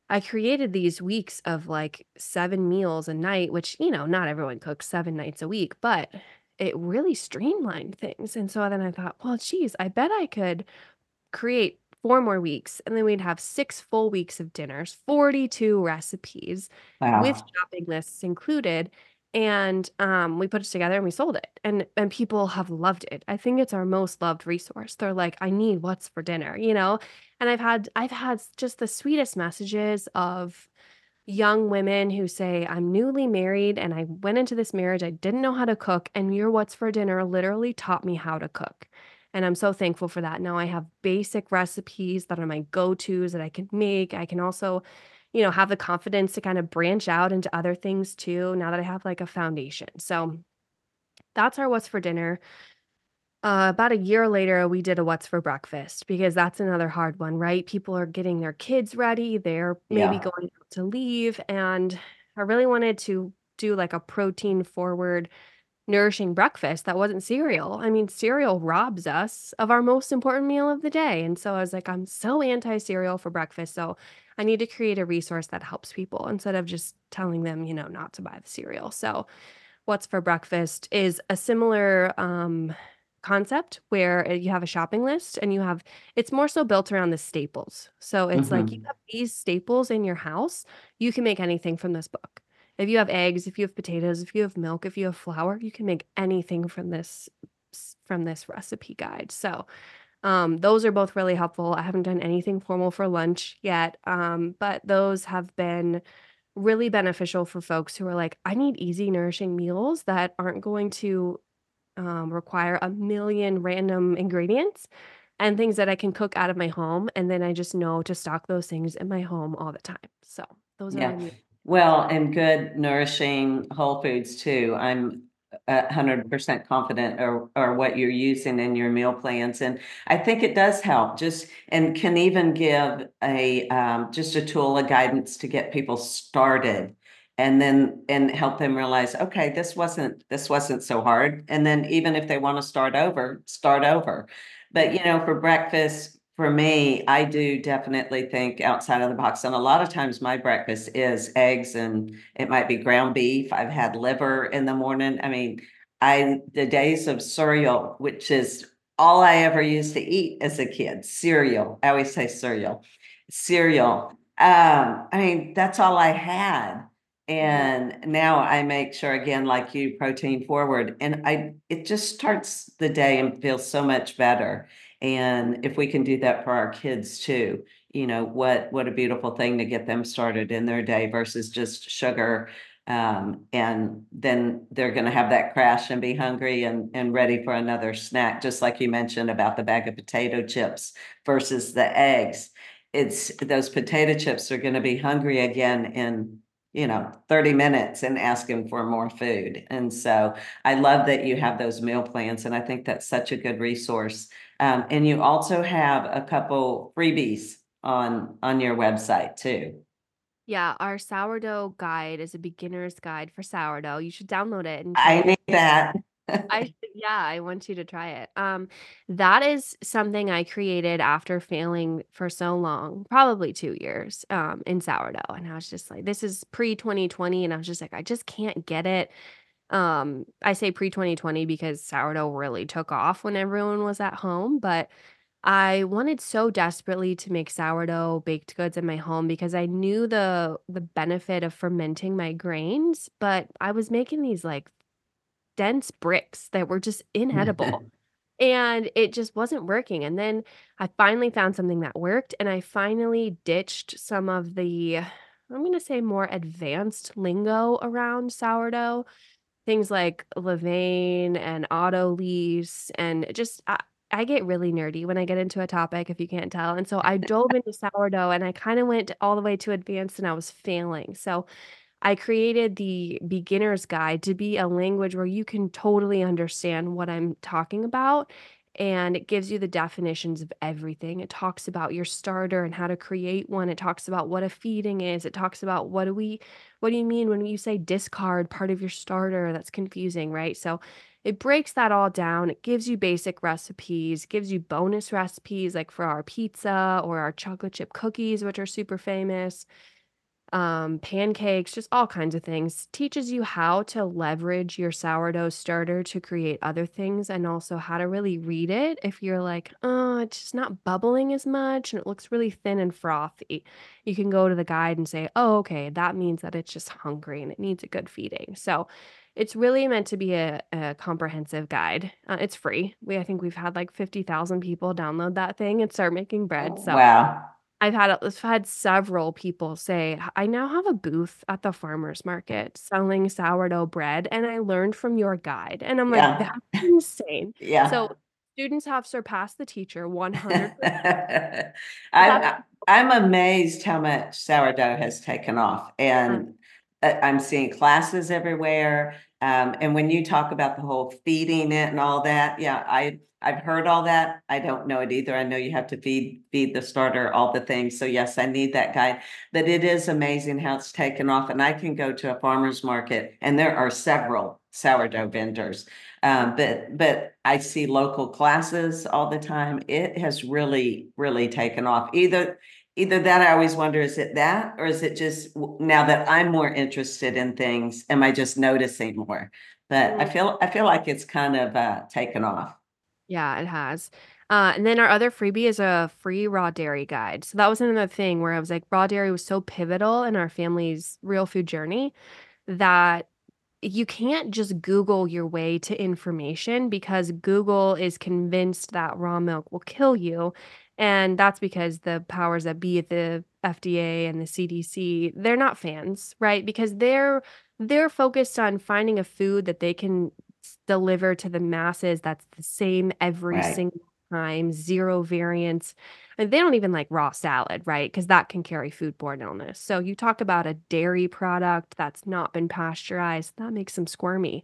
I created these weeks of like seven meals a night, which, you know, not everyone cooks seven nights a week, but it really streamlined things. And so then I thought, well, geez, I bet I could create four more weeks, and then we'd have six full weeks of dinners, forty-two recipes with Wow. shopping lists included, and, um, we put it together and we sold it, and and people have loved it. I think it's our most loved resource. They're like, "I need what's for dinner," you know? And I've had I've had s just the sweetest messages of young women who say, "I'm newly married and I went into this marriage, I didn't know how to cook, and your What's for Dinner literally taught me how to cook." And I'm so thankful for that. Now I have basic recipes that are my go-tos that I can make. I can also, you know, have the confidence to kind of branch out into other things too, now that I have like a foundation. So that's our What's for Dinner. Uh, about a year later, we did a what's for breakfast because that's another hard one, right? People are getting their kids ready, they're maybe Yeah. going out to leave, and I really wanted to do like a protein forward, nourishing breakfast that wasn't cereal. I mean, cereal robs us of our most important meal of the day. And so I was like, I'm so anti cereal for breakfast. So I need to create a resource that helps people instead of just telling them, you know, not to buy the cereal. So What's for Breakfast is a similar um, concept where uh, you have a shopping list and you have it's more so built around the staples. So it's like you Hmm. have these staples in your house, you can make anything from this book. If you have eggs, if you have potatoes, if you have milk, if you have flour, you can make anything from this s- from this recipe guide. So, um, those are both really helpful. I haven't done anything formal for lunch yet, um, but those have been really beneficial for folks who are like, "I need easy, nourishing meals that aren't going to, um, require a million random ingredients and things that I can cook out of my home, and then I just know to stock those things in my home all the time." So, those are my Yeah. meal. Well, and good nourishing whole foods too. I'm a hundred percent confident or or what you're using in your meal plans. And I think it does help just and can even give a um, just a tool, a guidance to get people started and then and help them realize, okay, this wasn't this wasn't so hard. And then even if they want to start over, start over. But Yeah. you know, for breakfast, for me, I do definitely think outside of the box. And a lot of times my breakfast is eggs and it might be ground beef. I've had liver in the morning. I mean, I the days of cereal, which is all I ever used to eat as a kid, cereal. I always say cereal. Cereal. Um, I mean, that's all I had. Mhm. And now I make sure again, like you, protein forward. And I it just starts the day and feels so much better. And if we can do that for our kids too, you know, what what a beautiful thing to get them started in their day versus just sugar. Um, and then they're going to have that crash and be hungry and, and ready for another snack, just like you mentioned about the bag of potato chips versus the eggs. It's those potato chips are going to be hungry again in, you know, thirty minutes and asking for more food. And so I love that you have those meal plans. And I think that's such a good resource. Um, and you also have a couple freebies on on your website too. Yeah, our sourdough guide is a beginner's guide for sourdough. You should download it and try I it. need that. I should yeah, I want you to try it. Um, that is something I created after failing for so long, probably two years, um, in sourdough, and I was just like, "This is pre-twenty twenty," and I was just like, "I just can't get it." Um, I say pre-twenty twenty because sourdough really took off when everyone was at home, but I wanted so desperately to make sourdough baked goods in my home because I knew the the benefit of fermenting my grains, but I was making these, like, dense bricks that were just inedible, and it just wasn't working, and then I finally found something that worked, and I finally ditched some of the, I'm gonna say, more advanced lingo around sourdough, things like levain and autolyse, and just I I get really nerdy when I get into a topic, if you can't tell, and so I dove into sourdough, and I kinda went all the way to advanced, and I was failing, so I created the beginner's guide to be a language where you can totally understand what I'm talking about, and it gives you the definitions of everything. It talks about your starter and how to create one. It talks about what a feeding is. It talks about what do we what do you mean when you say discard part of your starter? That's confusing, right? So it breaks that all down. It gives you basic recipes, gives you bonus recipes like for our pizza or our chocolate chip cookies, which are super famous. um, pancakes, just all kinds of things. Teaches you how to leverage your sourdough starter to create other things and also how to really read it. If you're like, oh, it's just not bubbling as much and it looks really thin and frothy, you can go to the guide and say, oh, okay, that means that it's just hungry and it needs a good feeding. So it's really meant to be a, a comprehensive guide. Uh, it's free. We I think we've had like fifty thousand people download that thing and start making bread. Oh, So wow. I've had I've had several people say, "I now have a booth at the farmer's market selling sourdough bread, and I learned from your guide." And I'm like, Yeah. "That's insane." So Yeah. students have surpassed the teacher one hundred percent. I, That's I- I'm amazed how much sourdough has taken off, fun. and uh, I'm seeing classes everywhere. Um, and when you talk about the whole feeding it and all that, yeah, I I've heard all that. I don't know it either. I know you have to feed feed the starter all the things. So yes, I need that guide. But it is amazing how it's taken off. And I can go to a farmer's market, and there are several sourdough vendors. Um, but but I see local classes all the time. It has really, really taken off. Either either that I always wonder, is it that, or is it just now that I'm more interested in things, am I just noticing more? But I Mm, feel I feel like it's kind of uh taken off. yeah, it has. Uh, and then our other freebie is a free raw dairy guide. So that was another thing where I was like, raw dairy was so pivotal in our family's real food journey that you can't just Google your way to information because Google is convinced that raw milk will kill you. And that's because the powers that be at the F D A and the C D C, they're not fans, right? Because they're they're focused on finding a food that they can s- deliver to the masses that's the same every Right. single time, zero variance. And they don't even like raw salad, right? Because that can carry foodborne illness. So you talk about a dairy product that's not been pasteurized, that makes them squirmy.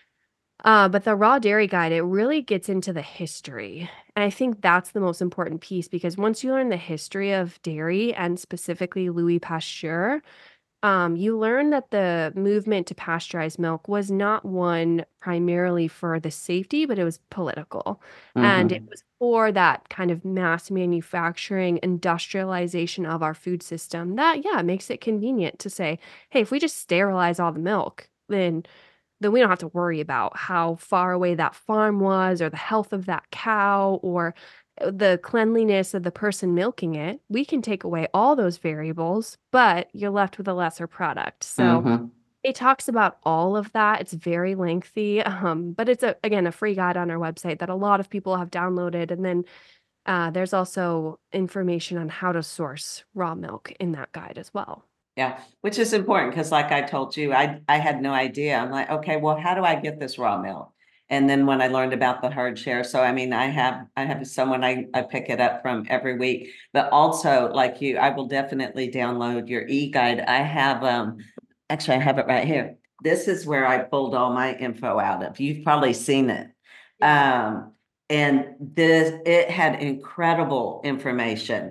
Uh, but the raw dairy guide, it really gets into the history. And I think that's the most important piece because once you learn the history of dairy and specifically Louis Pasteur, um, you learn that the movement to pasteurize milk was not one primarily for the safety, but it was political. And it Hmm. was for that kind of mass manufacturing, industrialization of our food system that, yeah, makes it convenient to say, hey, if we just sterilize all the milk, then then we don't have to worry about how far away that farm was or the health of that cow or uh, the cleanliness of the person milking it. We can take away all those variables, but you're left with a lesser product. So Hmm. it talks about all of that. It's very lengthy, um, but it's a again a free guide on our website that a lot of people have downloaded. And then uh, there's also information on how to source raw milk in that guide as well. Yeah, which is important because, like I told you, I I had no idea. I'm like, okay, well, how do I get this raw milk? And then when I learned about the herd share, so I mean, I have I have someone I I pick it up from every week, but also like you, I will definitely download your e-guide. I have um, actually I have it right here. This is where I pulled all my info out of. You've probably seen it. Yeah. Um, and this it had incredible information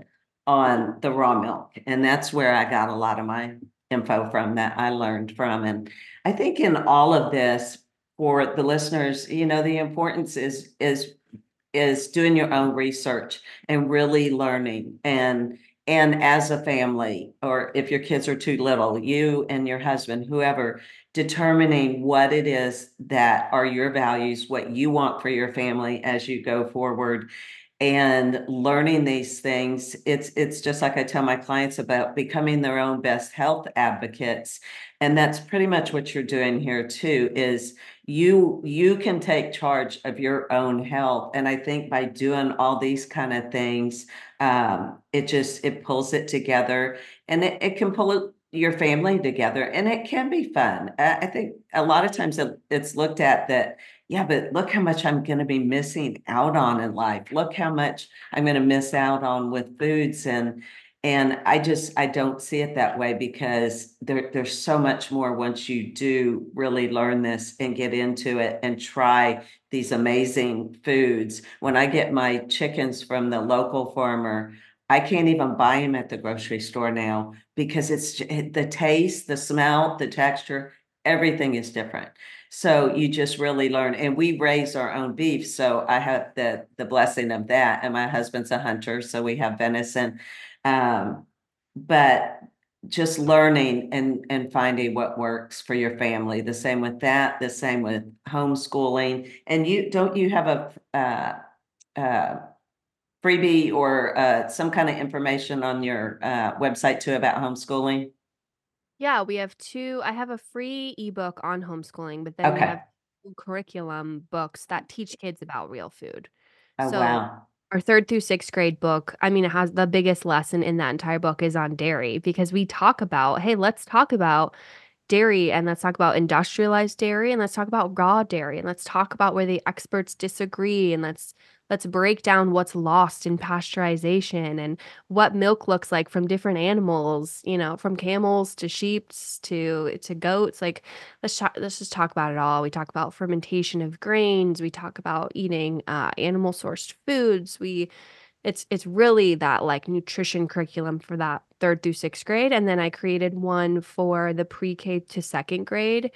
on the raw milk. And that's where I got a lot of my info from that I learned from. And I think in all of this, for the listeners, you know, the importance is is is doing your own research and really learning and and as a family, or if your kids are too little, you and your husband, whoever, determining what it is that are your values, what you want for your family as you go forward, and learning these things. It's it's just like I tell my clients about becoming their own best health advocates, and that's pretty much what you're doing here too, is you you can take charge of your own health. And I think by doing all these kind of things, um it just it pulls it together, and it, it can pull it, your family together, and it can be fun. i, I think a lot of times it, it's looked at that, yeah, but look how much I'm going to be missing out on in life. Look how much I'm going to miss out on with foods. And and I just I don't see it that way because there, there's so much more once you do really learn this and get into it and try these amazing foods. When I get my chickens from the local farmer, I can't even buy them at the grocery store now because it's the taste, the smell, the texture, everything is different. So you just really learn. And we raise our own beef. So I have the the blessing of that. And my husband's a hunter, so we have venison. Um, but just learning and and finding what works for your family. The same with that, the same with homeschooling. And you don't you have a uh, uh, freebie or uh, some kind of information on your uh, website too about homeschooling? Yeah, we have two I have a free ebook on homeschooling, but then we have Okay. two curriculum books that teach kids about real food. Oh, So, wow. our third through sixth grade book, I mean, it has the biggest lesson in that entire book is on dairy because we talk about, "Hey, let's talk about dairy and let's talk about industrialized dairy and let's talk about raw dairy and let's talk about where the experts disagree and let's let's break down what's lost in pasteurization and what milk looks like from different animals, you know, from camels to sheeps to to goats. Like let's talk, let's just talk about it all. We talk about fermentation of grains, we talk about eating uh, animal sourced foods. We it's it's really that, like, nutrition curriculum for that third through sixth grade, and then I created one for the pre-K to second grade,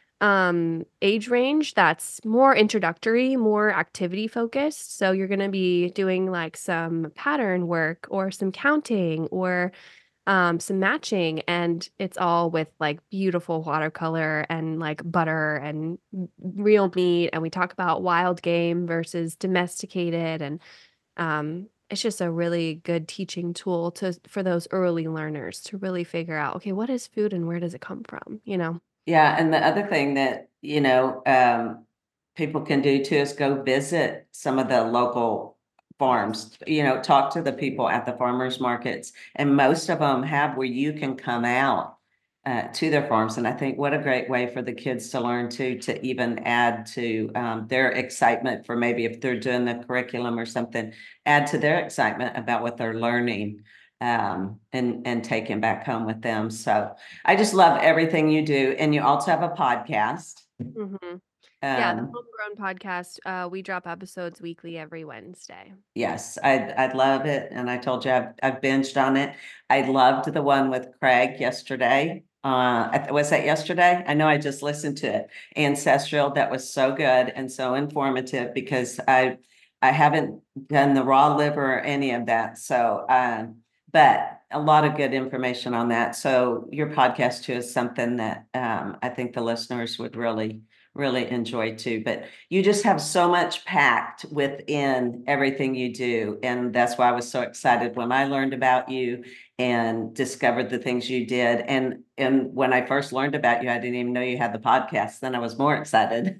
um, age range that's more introductory, more activity focused, so you're gonna be doing, like, some pattern work or some counting or, um, some matching, and it's all with, like, beautiful watercolor and, like, butter and r real meat, and we talk about wild game versus domesticated and um, it's just a really good teaching tool to for those early learners to really figure out, okay, what is food and where does it come from? You know? Yeah, and the other thing that, you know, um, people can do too is go visit some of the local farms, you know, talk to the people at the farmers markets. And most of them have where you can come out uh, to their farms. And I think what a great way for the kids to learn too, to even add to um, their excitement for maybe if they're doing the curriculum or something, add to their excitement about what they're learning um, and, and taking back home with them. So, I just love everything you do. And you also have a podcast. Mhm. Yeah, the Um, Homegrown podcast, uh, we drop episodes weekly every Wednesday. yes, I'd I'd love it. And I told you I've I've binged on it. I loved the one with Craig yesterday. Uh, I th- was that yesterday? I know I just listened to it. Ancestral. That was so good and so informative because I I haven't done the raw liver or any of that. So, um, but a lot of good information on that. So your podcast too is something that um, I think the listeners would really really enjoy too. But you just have so much packed within everything you do. And that's why I was so excited when I learned about you and discovered the things you did. And and when I first learned about you, I didn't even know you had the podcast. Then I was more excited.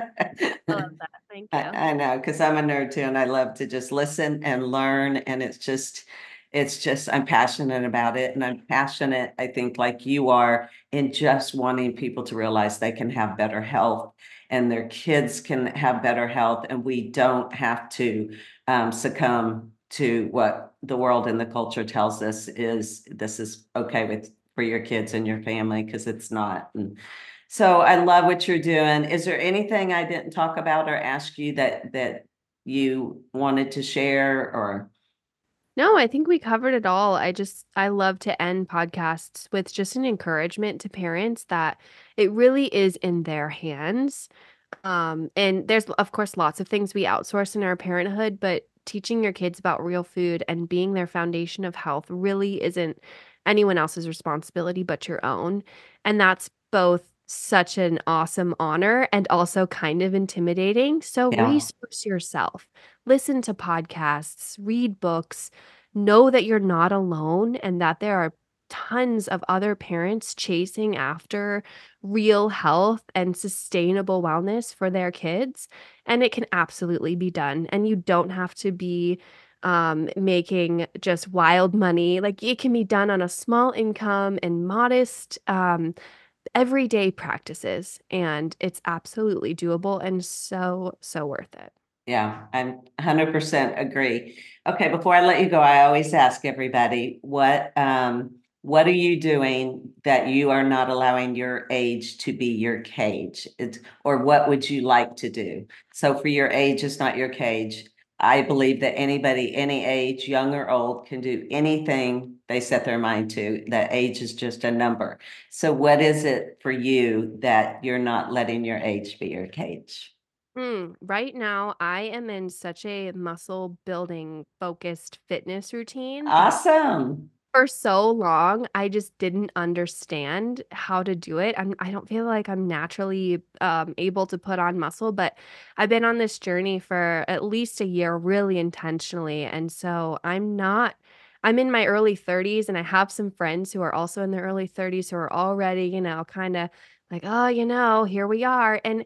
I love that. Thank I, you. I know, because I'm a nerd too, and I love to just listen and learn. And it's just, it's just, I'm passionate about it. And I'm passionate, I think, like you are, in just wanting people to realize they can have better health and their kids can have better health. And we don't have to um, succumb to what the world and the culture tells us is this is okay with for your kids and your family, because it's not. And so I love what you're doing. Is there anything I didn't talk about or ask you that that you wanted to share or No, I think we covered it all. I just I love to end podcasts with just an encouragement to parents that it really is in their hands. Um, and there's of course lots of things we outsource in our parenthood, but teaching your kids about real food and being their foundation of health really isn't anyone else's responsibility but your own. And that's both such an awesome honor and also kind of intimidating. So yeah, resource yourself, listen to podcasts, read books, know that you're not alone and that there are tons of other parents chasing after real health and sustainable wellness for their kids, and it can absolutely be done, and you don't have to be, um, making just wild money, like, it can be done on a small income and modest, um, everyday practices, and it's absolutely doable and so, so worth it. yeah, I'm one hundred percent agree. Okay, before I let you go, I always ask everybody, what um what are you doing that you are not allowing your age to be your cage? It's, or what would you like to do? So for your age is not your cage. I believe that anybody, any age, young or old, can do anything they set their mind to. That age is just a number. So what is it for you that you're not letting your age be your cage? Mm, right now, I am in such a muscle building focused fitness routine that Awesome. For so long, I just didn't understand how to do it. I'm I don't feel like I'm naturally, um, able to put on muscle, but I've been on this journey for at least a year really intentionally, and so I'm not I'm in my early thirties, and I have some friends who are also in their early thirties who are already, you know, kinda like, "Oh, you know, here we are," and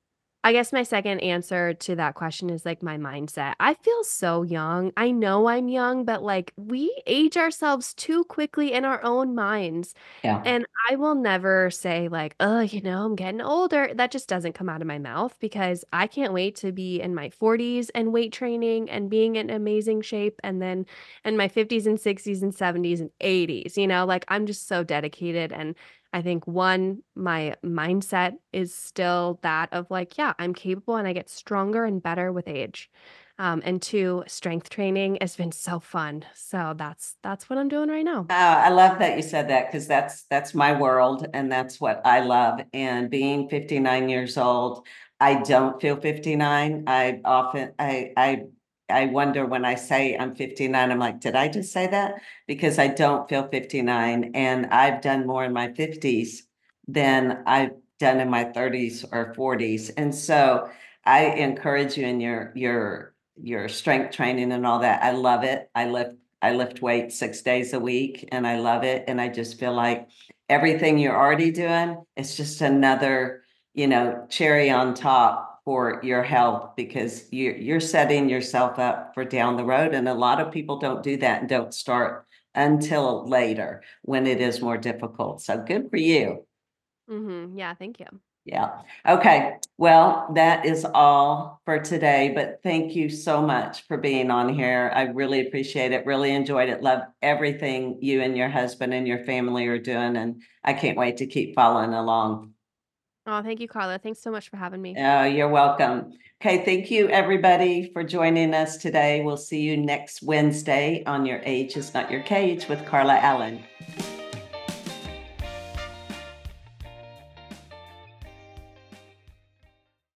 I guess my second answer to that question is, like, my mindset. I feel so young. I know I'm young, but, like, we age ourselves too quickly in our own minds, Yeah. and I will never say, like, "Oh, you know, I'm getting older." That just doesn't come out of my mouth because I can't wait to be in my forties and weight training and being in amazing shape, and then in my fifties and sixties and seventies and eighties, you know? Like, I'm just so dedicated, and I think one, my mindset is still that of like, yeah, I'm capable and I get stronger and better with age. Um, and two, strength training has been so fun. So that's that's what I'm doing right now. Oh, I love that you said that because that's that's my world and that's what I love. And being fifty-nine years old, I don't feel fifty-nine. I often I I I wonder when I say I'm fifty-nine, I'm like, did I just say that? Because I don't feel fifty-nine and I've done more in my fifties than I've done in my thirties or forties. And so I encourage you in your your your strength training and all that. I love it. I lift I lift weights six days a week and I love it. And I just feel like everything you're already doing is just another, you know, cherry on top for your health because you, you're setting yourself up for down the road. And a lot of people don't do that and don't start until later when it is more difficult. So good for you. Hmm. Yeah, thank you. Yeah. Okay. Well, that is all for today, but thank you so much for being on here. I really appreciate it. Really enjoyed it. Love everything you and your husband and your family are doing. And I can't wait to keep following along. Oh, thank you, Carla. Thanks so much for having me. Oh, you're welcome. Okay. Thank you, everybody, for joining us today. We'll see you next Wednesday on Your Age is Not Your Cage with Carla Allen.